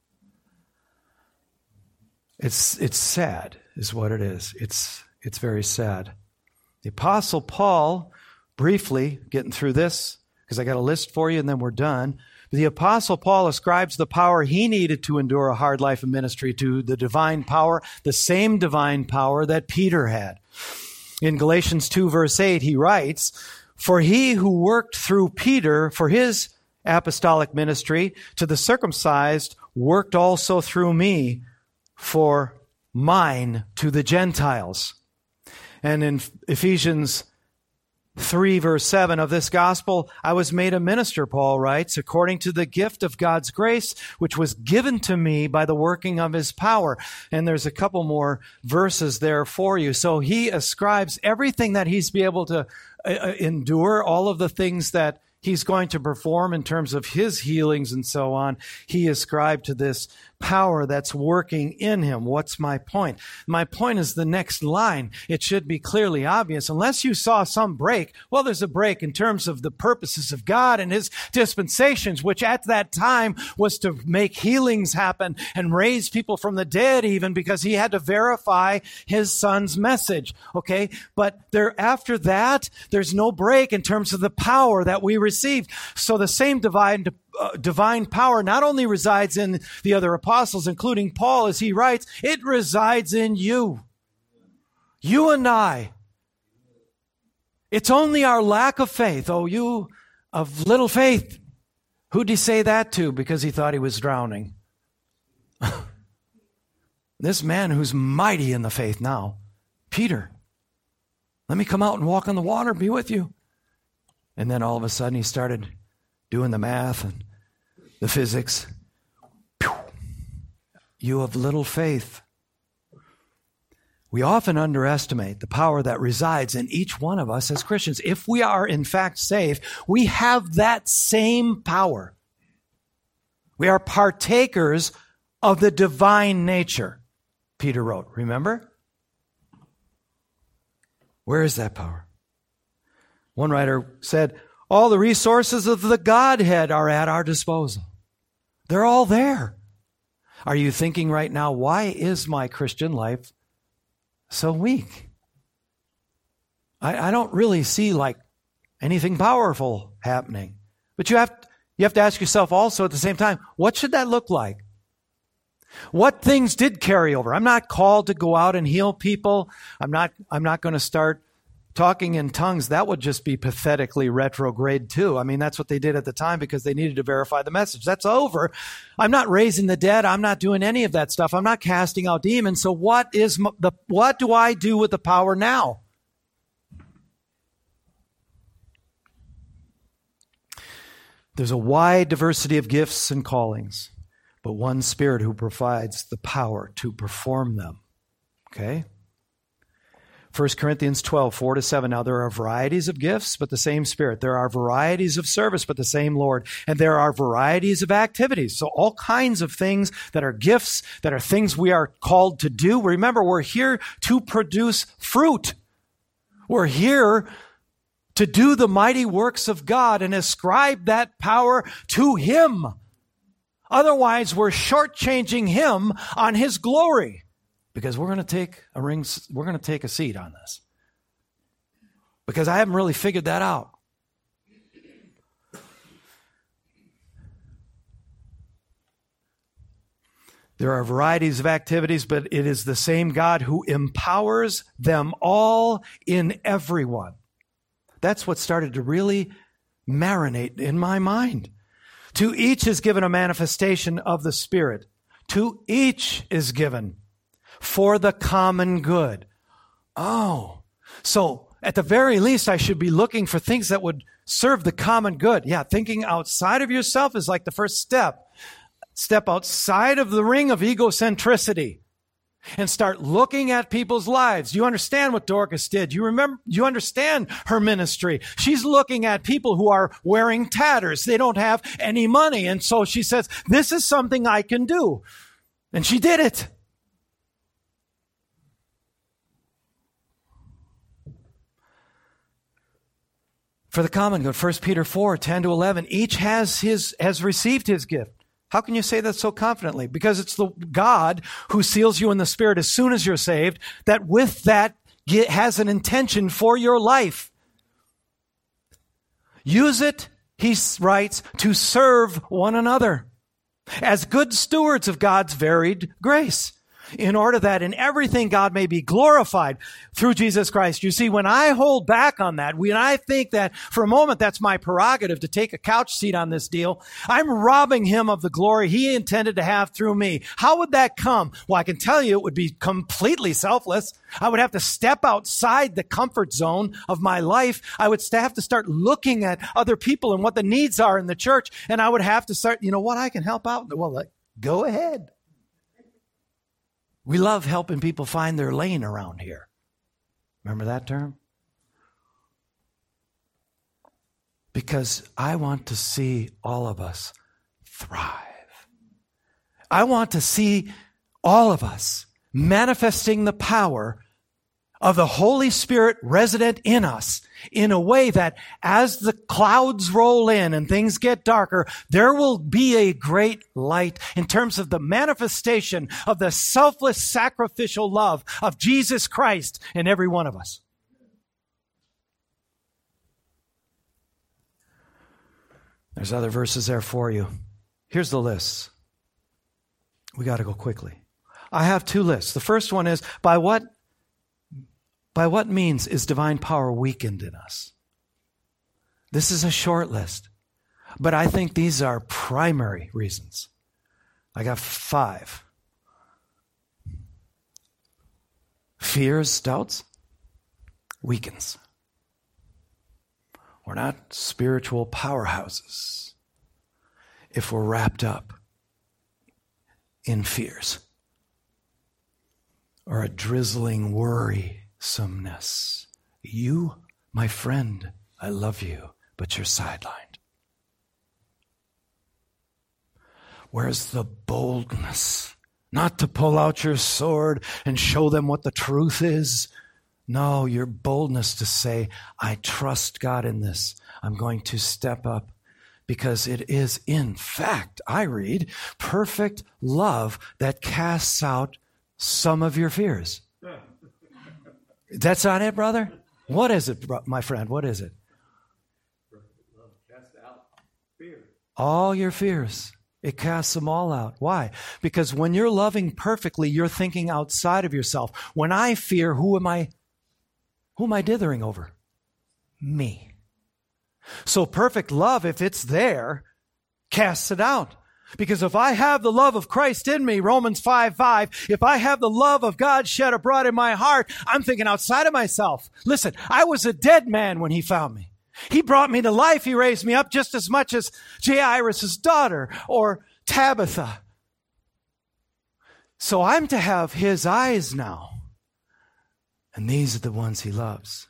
It's it's sad, is what it is. It's it's very sad. The Apostle Paul, briefly getting through this, because I got a list for you and then we're done. The Apostle Paul ascribes the power he needed to endure a hard life of ministry to the divine power, the same divine power that Peter had. In Galatians two, verse eight, he writes, "For he who worked through Peter for his apostolic ministry to the circumcised worked also through me for mine to the Gentiles." And in Ephesians three, verse seven, "Of this gospel I was made a minister," Paul writes, "according to the gift of God's grace, which was given to me by the working of his power." And there's a couple more verses there for you. So he ascribes everything that he's be able to uh, endure, all of the things that he's going to perform in terms of his healings and so on, he ascribed to this power that's working in him. What's my point? My point is the next line. It should be clearly obvious. Unless you saw some break, well, there's a break in terms of the purposes of God and his dispensations, which at that time was to make healings happen and raise people from the dead even, because he had to verify his son's message. Okay? But there, after that, there's no break in terms of the power that we received. So the same divine Uh, divine power not only resides in the other apostles, including Paul, as he writes, it resides in you. You and I. It's only our lack of faith. Oh, you of little faith. Who'd he say that to because he thought he was drowning? This man who's mighty in the faith now, Peter, let me come out and walk on the water, be with you. And then all of a sudden he started doing the math and the physics. You of little faith. We often underestimate the power that resides in each one of us as Christians. If we are in fact saved, we have that same power. We are partakers of the divine nature, Peter wrote. Remember? Where is that power? One writer said, all the resources of the Godhead are at our disposal. They're all there. Are you thinking right now, why is my Christian life so weak? I, I don't really see like anything powerful happening. But you have, you have to ask yourself also at the same time, what should that look like? What things did carry over? I'm not called to go out and heal people. I'm not, I'm not going to start talking in tongues. That would just be pathetically retrograde too. I mean, that's what they did at the time because they needed to verify the message. That's over. I'm not raising the dead. I'm not doing any of that stuff. I'm not casting out demons. So what is the, what do I do with the power now? There's a wide diversity of gifts and callings, but one Spirit who provides the power to perform them. Okay? First Corinthians twelve, four to seven. Now there are varieties of gifts, but the same Spirit. There are varieties of service, but the same Lord. And there are varieties of activities. So all kinds of things that are gifts, that are things we are called to do. Remember, we're here to produce fruit. We're here to do the mighty works of God and ascribe that power to Him. Otherwise, we're shortchanging Him on His glory. Because we're going to take a ring, we're going to take a seat on this. Because I haven't really figured that out. There are varieties of activities, but it is the same God who empowers them all in everyone. That's what started to really marinate in my mind. To each is given a manifestation of the Spirit. To each is given for the common good. Oh, so at the very least, I should be looking for things that would serve the common good. Yeah, thinking outside of yourself is like the first step. Step outside of the ring of egocentricity and start looking at people's lives. You understand what Dorcas did. You remember, you understand her ministry. She's looking at people who are wearing tatters. They don't have any money. And so she says, this is something I can do. And she did it. For the common good, First Peter four, ten to eleven, each has his has received his gift. How can you say that so confidently? Because it's the God who seals you in the Spirit as soon as you're saved, that with that has an intention for your life. Use it, he writes, to serve one another as good stewards of God's varied grace, in order that in everything God may be glorified through Jesus Christ. You see, when I hold back on that, when I think that for a moment that's my prerogative to take a couch seat on this deal, I'm robbing him of the glory he intended to have through me. How would that come? Well, I can tell you it would be completely selfless. I would have to step outside the comfort zone of my life. I would have to start looking at other people and what the needs are in the church. And I would have to start, you know what, I can help out. Well, like, go ahead. We love helping people find their lane around here. Remember that term? Because I want to see all of us thrive. I want to see all of us manifesting the power of the Holy Spirit resident in us in a way that as the clouds roll in and things get darker, there will be a great light in terms of the manifestation of the selfless sacrificial love of Jesus Christ in every one of us. There's other verses there for you. Here's the list. We got to go quickly. I have two lists. The first one is, by what By what means is divine power weakened in us? This is a short list, but I think these are primary reasons. I got five. Fears, doubts, weakens. We're not spiritual powerhouses if we're wrapped up in fears or a drizzling worry. Someness. You, my friend, I love you, but you're sidelined. Where's the boldness? Not to pull out your sword and show them what the truth is. No, your boldness to say, I trust God in this. I'm going to step up because it is, in fact, I read, perfect love that casts out some of your fears. That's not it, brother? What is it, my friend? What is it? Cast out fear. All your fears. It casts them all out. Why? Because when you're loving perfectly, you're thinking outside of yourself. When I fear, who am I? Who am I dithering over? Me. So perfect love, if it's there, casts it out. Because if I have the love of Christ in me, Romans five five, if I have the love of God shed abroad in my heart, I'm thinking outside of myself. Listen, I was a dead man when he found me. He brought me to life. He raised me up just as much as Jairus' daughter or Tabitha. So I'm to have his eyes now. And these are the ones he loves.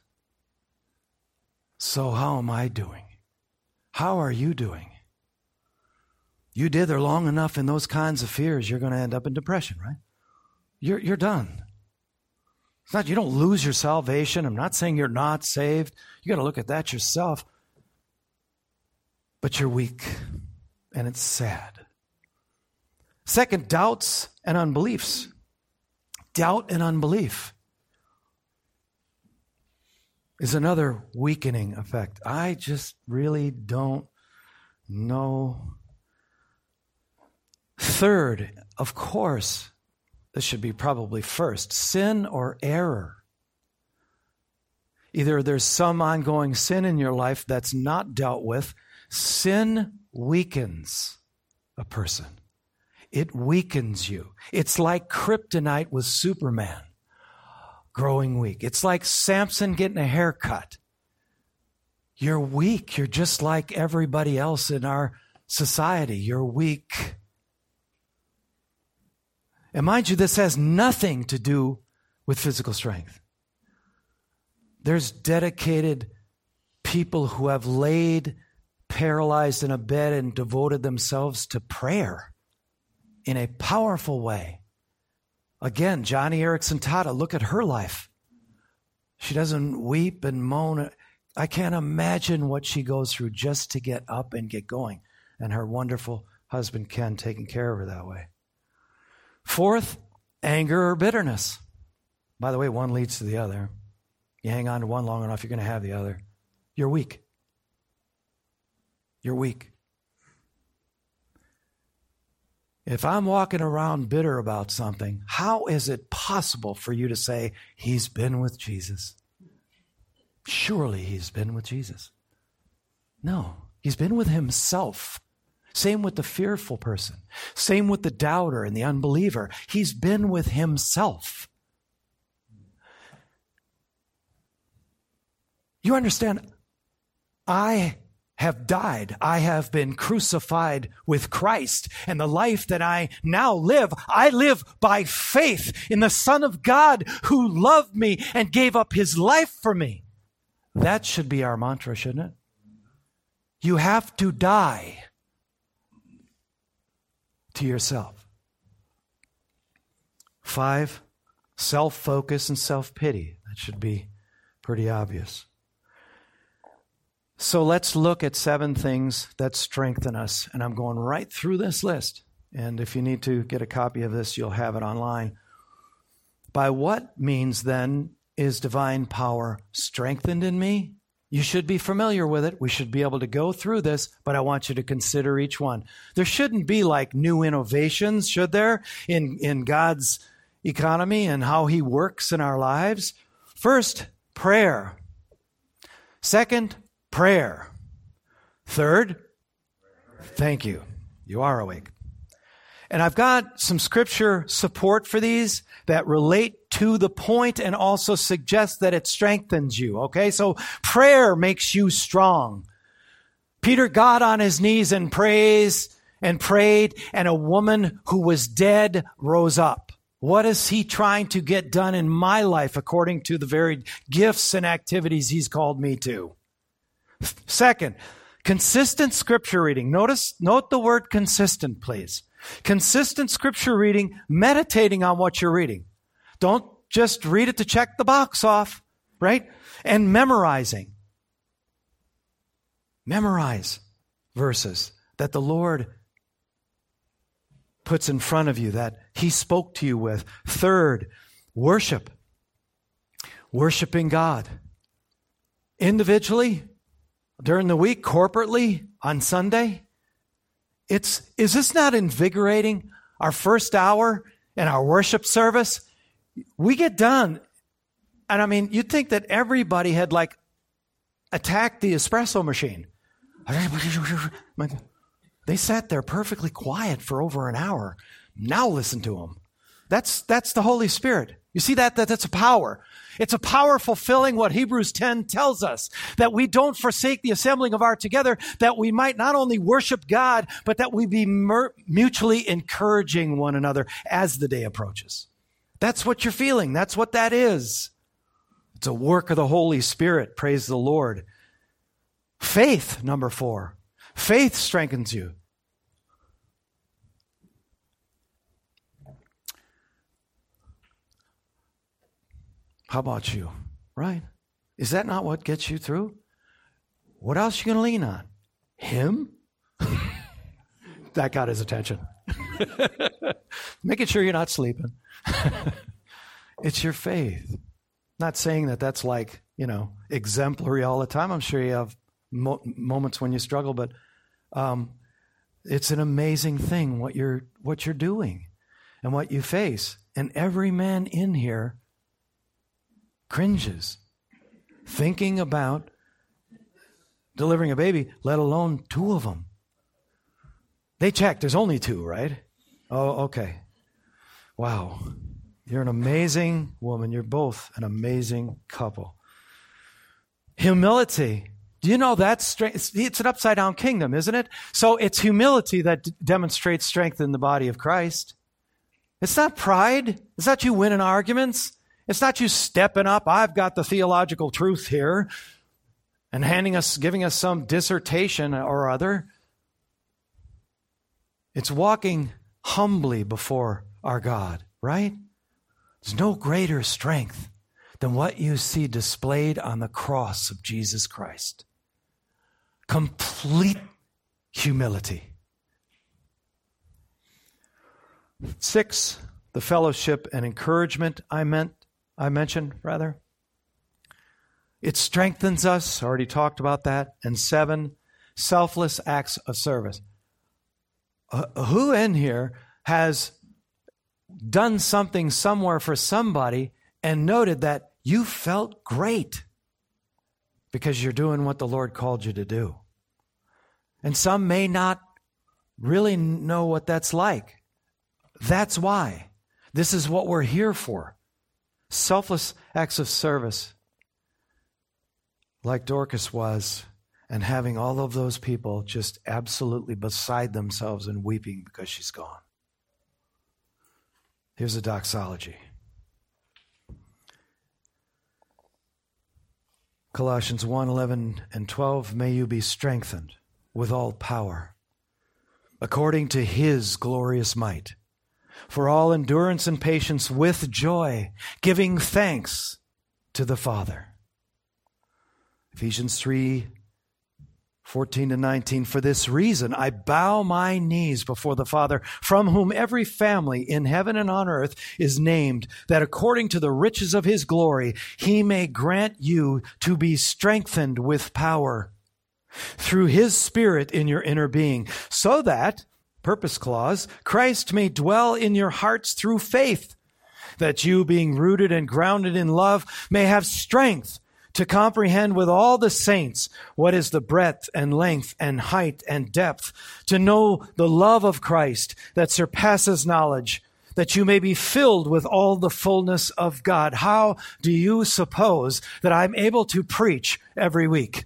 So how am I doing? How are you doing? You dither long enough in those kinds of fears, you're going to end up in depression, right? You're, you're done. It's not, you don't lose your salvation. I'm not saying you're not saved. You got to look at that yourself. But you're weak, and it's sad. Second, doubts and unbeliefs. Doubt and unbelief is another weakening effect. I just really don't know. Third, of course, this should be probably first, sin or error. Either there's some ongoing sin in your life that's not dealt with. Sin weakens a person. It weakens you. It's like kryptonite with Superman growing weak. It's like Samson getting a haircut. You're weak. You're just like everybody else in our society. You're weak. And mind you, this has nothing to do with physical strength. There's dedicated people who have laid paralyzed in a bed and devoted themselves to prayer in a powerful way. Again, Joni Eareckson Tada, look at her life. She doesn't weep and moan. I can't imagine what she goes through just to get up and get going. And her wonderful husband, Ken, taking care of her that way. Fourth, anger or bitterness. By the way, one leads to the other. You hang on to one long enough, you're going to have the other. You're weak. You're weak. If I'm walking around bitter about something, how is it possible for you to say, he's been with Jesus? Surely he's been with Jesus. No, he's been with himself. Same with the fearful person. Same with the doubter and the unbeliever. He's been with himself. You understand, I have died. I have been crucified with Christ. And the life that I now live, I live by faith in the Son of God who loved me and gave up his life for me. That should be our mantra, shouldn't it? You have to die to yourself. Five, self-focus and self-pity. That should be pretty obvious. So let's look at seven things that strengthen us. And I'm going right through this list. And if you need to get a copy of this, you'll have it online. By what means then is divine power strengthened in me? You should be familiar with it. We should be able to go through this, but I want you to consider each one. There shouldn't be like new innovations, should there, in, in God's economy and how he works in our lives? First, prayer. Second, prayer. Third, thank you. You are awake. And I've got some scripture support for these that relate to the point and also suggest that it strengthens you. Okay, so prayer makes you strong. Peter got on his knees and prays and prayed, and a woman who was dead rose up. What is he trying to get done in my life according to the varied gifts and activities he's called me to? Second, consistent scripture reading. Notice, note the word consistent, please. Consistent scripture reading, meditating on what you're reading. Don't just read it to check the box off, right? And memorizing. Memorize verses that the Lord puts in front of you, that he spoke to you with. Third, worship. Worshiping God. Individually, during the week, corporately, on Sunday. It's, is this not invigorating? Our first hour in our worship service, we get done. And I mean, you'd think that everybody had like attacked the espresso machine. They sat there perfectly quiet for over an hour. Now listen to them. That's, that's the Holy Spirit. You see that, that? That's a power. It's a power fulfilling what Hebrews ten tells us, that we don't forsake the assembling of our together, that we might not only worship God, but that we be mer- mutually encouraging one another as the day approaches. That's what you're feeling. That's what that is. It's a work of the Holy Spirit. Praise the Lord. Faith, number four. Faith strengthens you. How about you? Right? Is that not what gets you through? What else are you going to lean on? Him? That got his attention. Making sure you're not sleeping. It's your faith. Not saying that that's like, you know, exemplary all the time. I'm sure you have mo- moments when you struggle, but um, it's an amazing thing what you're what you're doing and what you face. And every man in here cringes thinking about delivering a baby, let alone two of them. They checked. There's only two, right? Oh, okay. Wow. You're an amazing woman. You're both an amazing couple. Humility. Do you know that's strength? It's an upside down kingdom, isn't it? So it's humility that d- demonstrates strength in the body of Christ. It's not pride. It's not you winning arguments. It's not you stepping up, I've got the theological truth here, and handing us, giving us some dissertation or other. It's walking humbly before our God, right? There's no greater strength than what you see displayed on the cross of Jesus Christ. Complete humility. Six, the fellowship and encouragement I meant. I mentioned, rather. It strengthens us. Already talked about that. And seven, selfless acts of service. Uh, who in here has done something somewhere for somebody and noted that you felt great because you're doing what the Lord called you to do? And some may not really know what that's like. That's why. This is what we're here for. Selfless acts of service, like Dorcas was, and having all of those people just absolutely beside themselves and weeping because she's gone. Here's a doxology. Colossians one, eleven and twelve, may you be strengthened with all power, according to his glorious might, for all endurance and patience with joy, giving thanks to the Father. Ephesians three, fourteen to nineteen, for this reason I bow my knees before the Father, from whom every family in heaven and on earth is named, that according to the riches of his glory, he may grant you to be strengthened with power through his Spirit in your inner being, so that, purpose clause, Christ may dwell in your hearts through faith, that you, being rooted and grounded in love, may have strength to comprehend with all the saints what is the breadth and length and height and depth, to know the love of Christ that surpasses knowledge, that you may be filled with all the fullness of God. How do you suppose that I'm able to preach every week?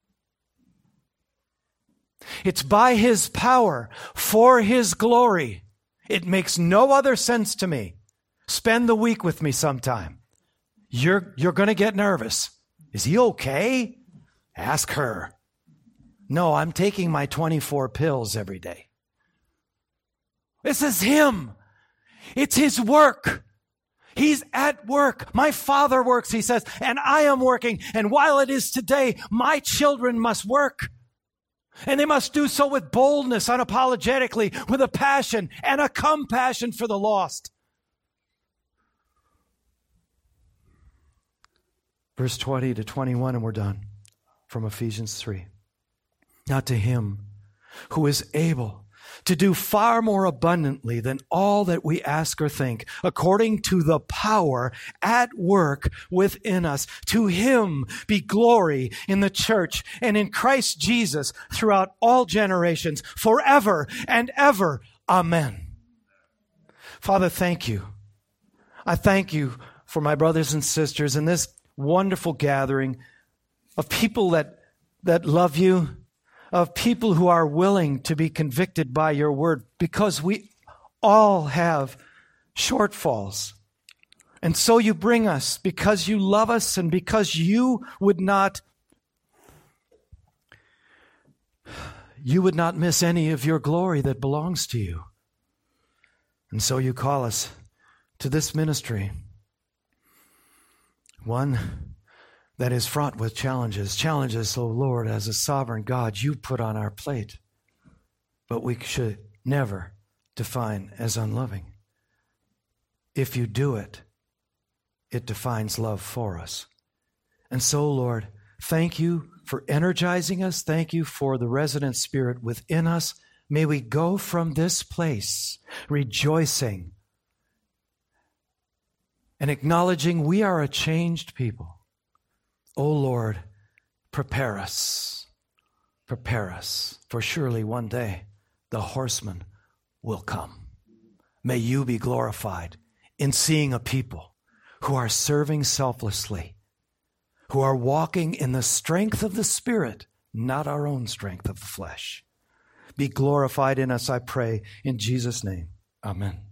It's by his power, for his glory. It makes no other sense to me. Spend the week with me sometime. You're, you're going to get nervous. Is he okay? Ask her. No, I'm taking my twenty-four pills every day. This is him. It's his work. He's at work. My Father works, he says, and I am working. And while it is today, my children must work. And they must do so with boldness, unapologetically, with a passion and a compassion for the lost. Verse twenty to twenty-one, and we're done, from Ephesians three. Now to him who is able to do far more abundantly than all that we ask or think, according to the power at work within us, to him be glory in the church and in Christ Jesus throughout all generations, forever and ever. Amen. Father, thank you. I thank you for my brothers and sisters in this wonderful gathering of people that, that love you, of people who are willing to be convicted by your word, because we all have shortfalls. And so you bring us because you love us and because you would not, you would not miss any of your glory that belongs to you. And so you call us to this ministry, one that is fraught with challenges. Challenges, oh Lord, as a sovereign God, you put on our plate. But we should never define as unloving. If you do it, it defines love for us. And so, Lord, thank you for energizing us. Thank you for the resident spirit within us. May we go from this place rejoicing and acknowledging we are a changed people. Oh Lord, prepare us, prepare us, for surely one day the horseman will come. May you be glorified in seeing a people who are serving selflessly, who are walking in the strength of the Spirit, not our own strength of the flesh. Be glorified in us, I pray, in Jesus' name. Amen.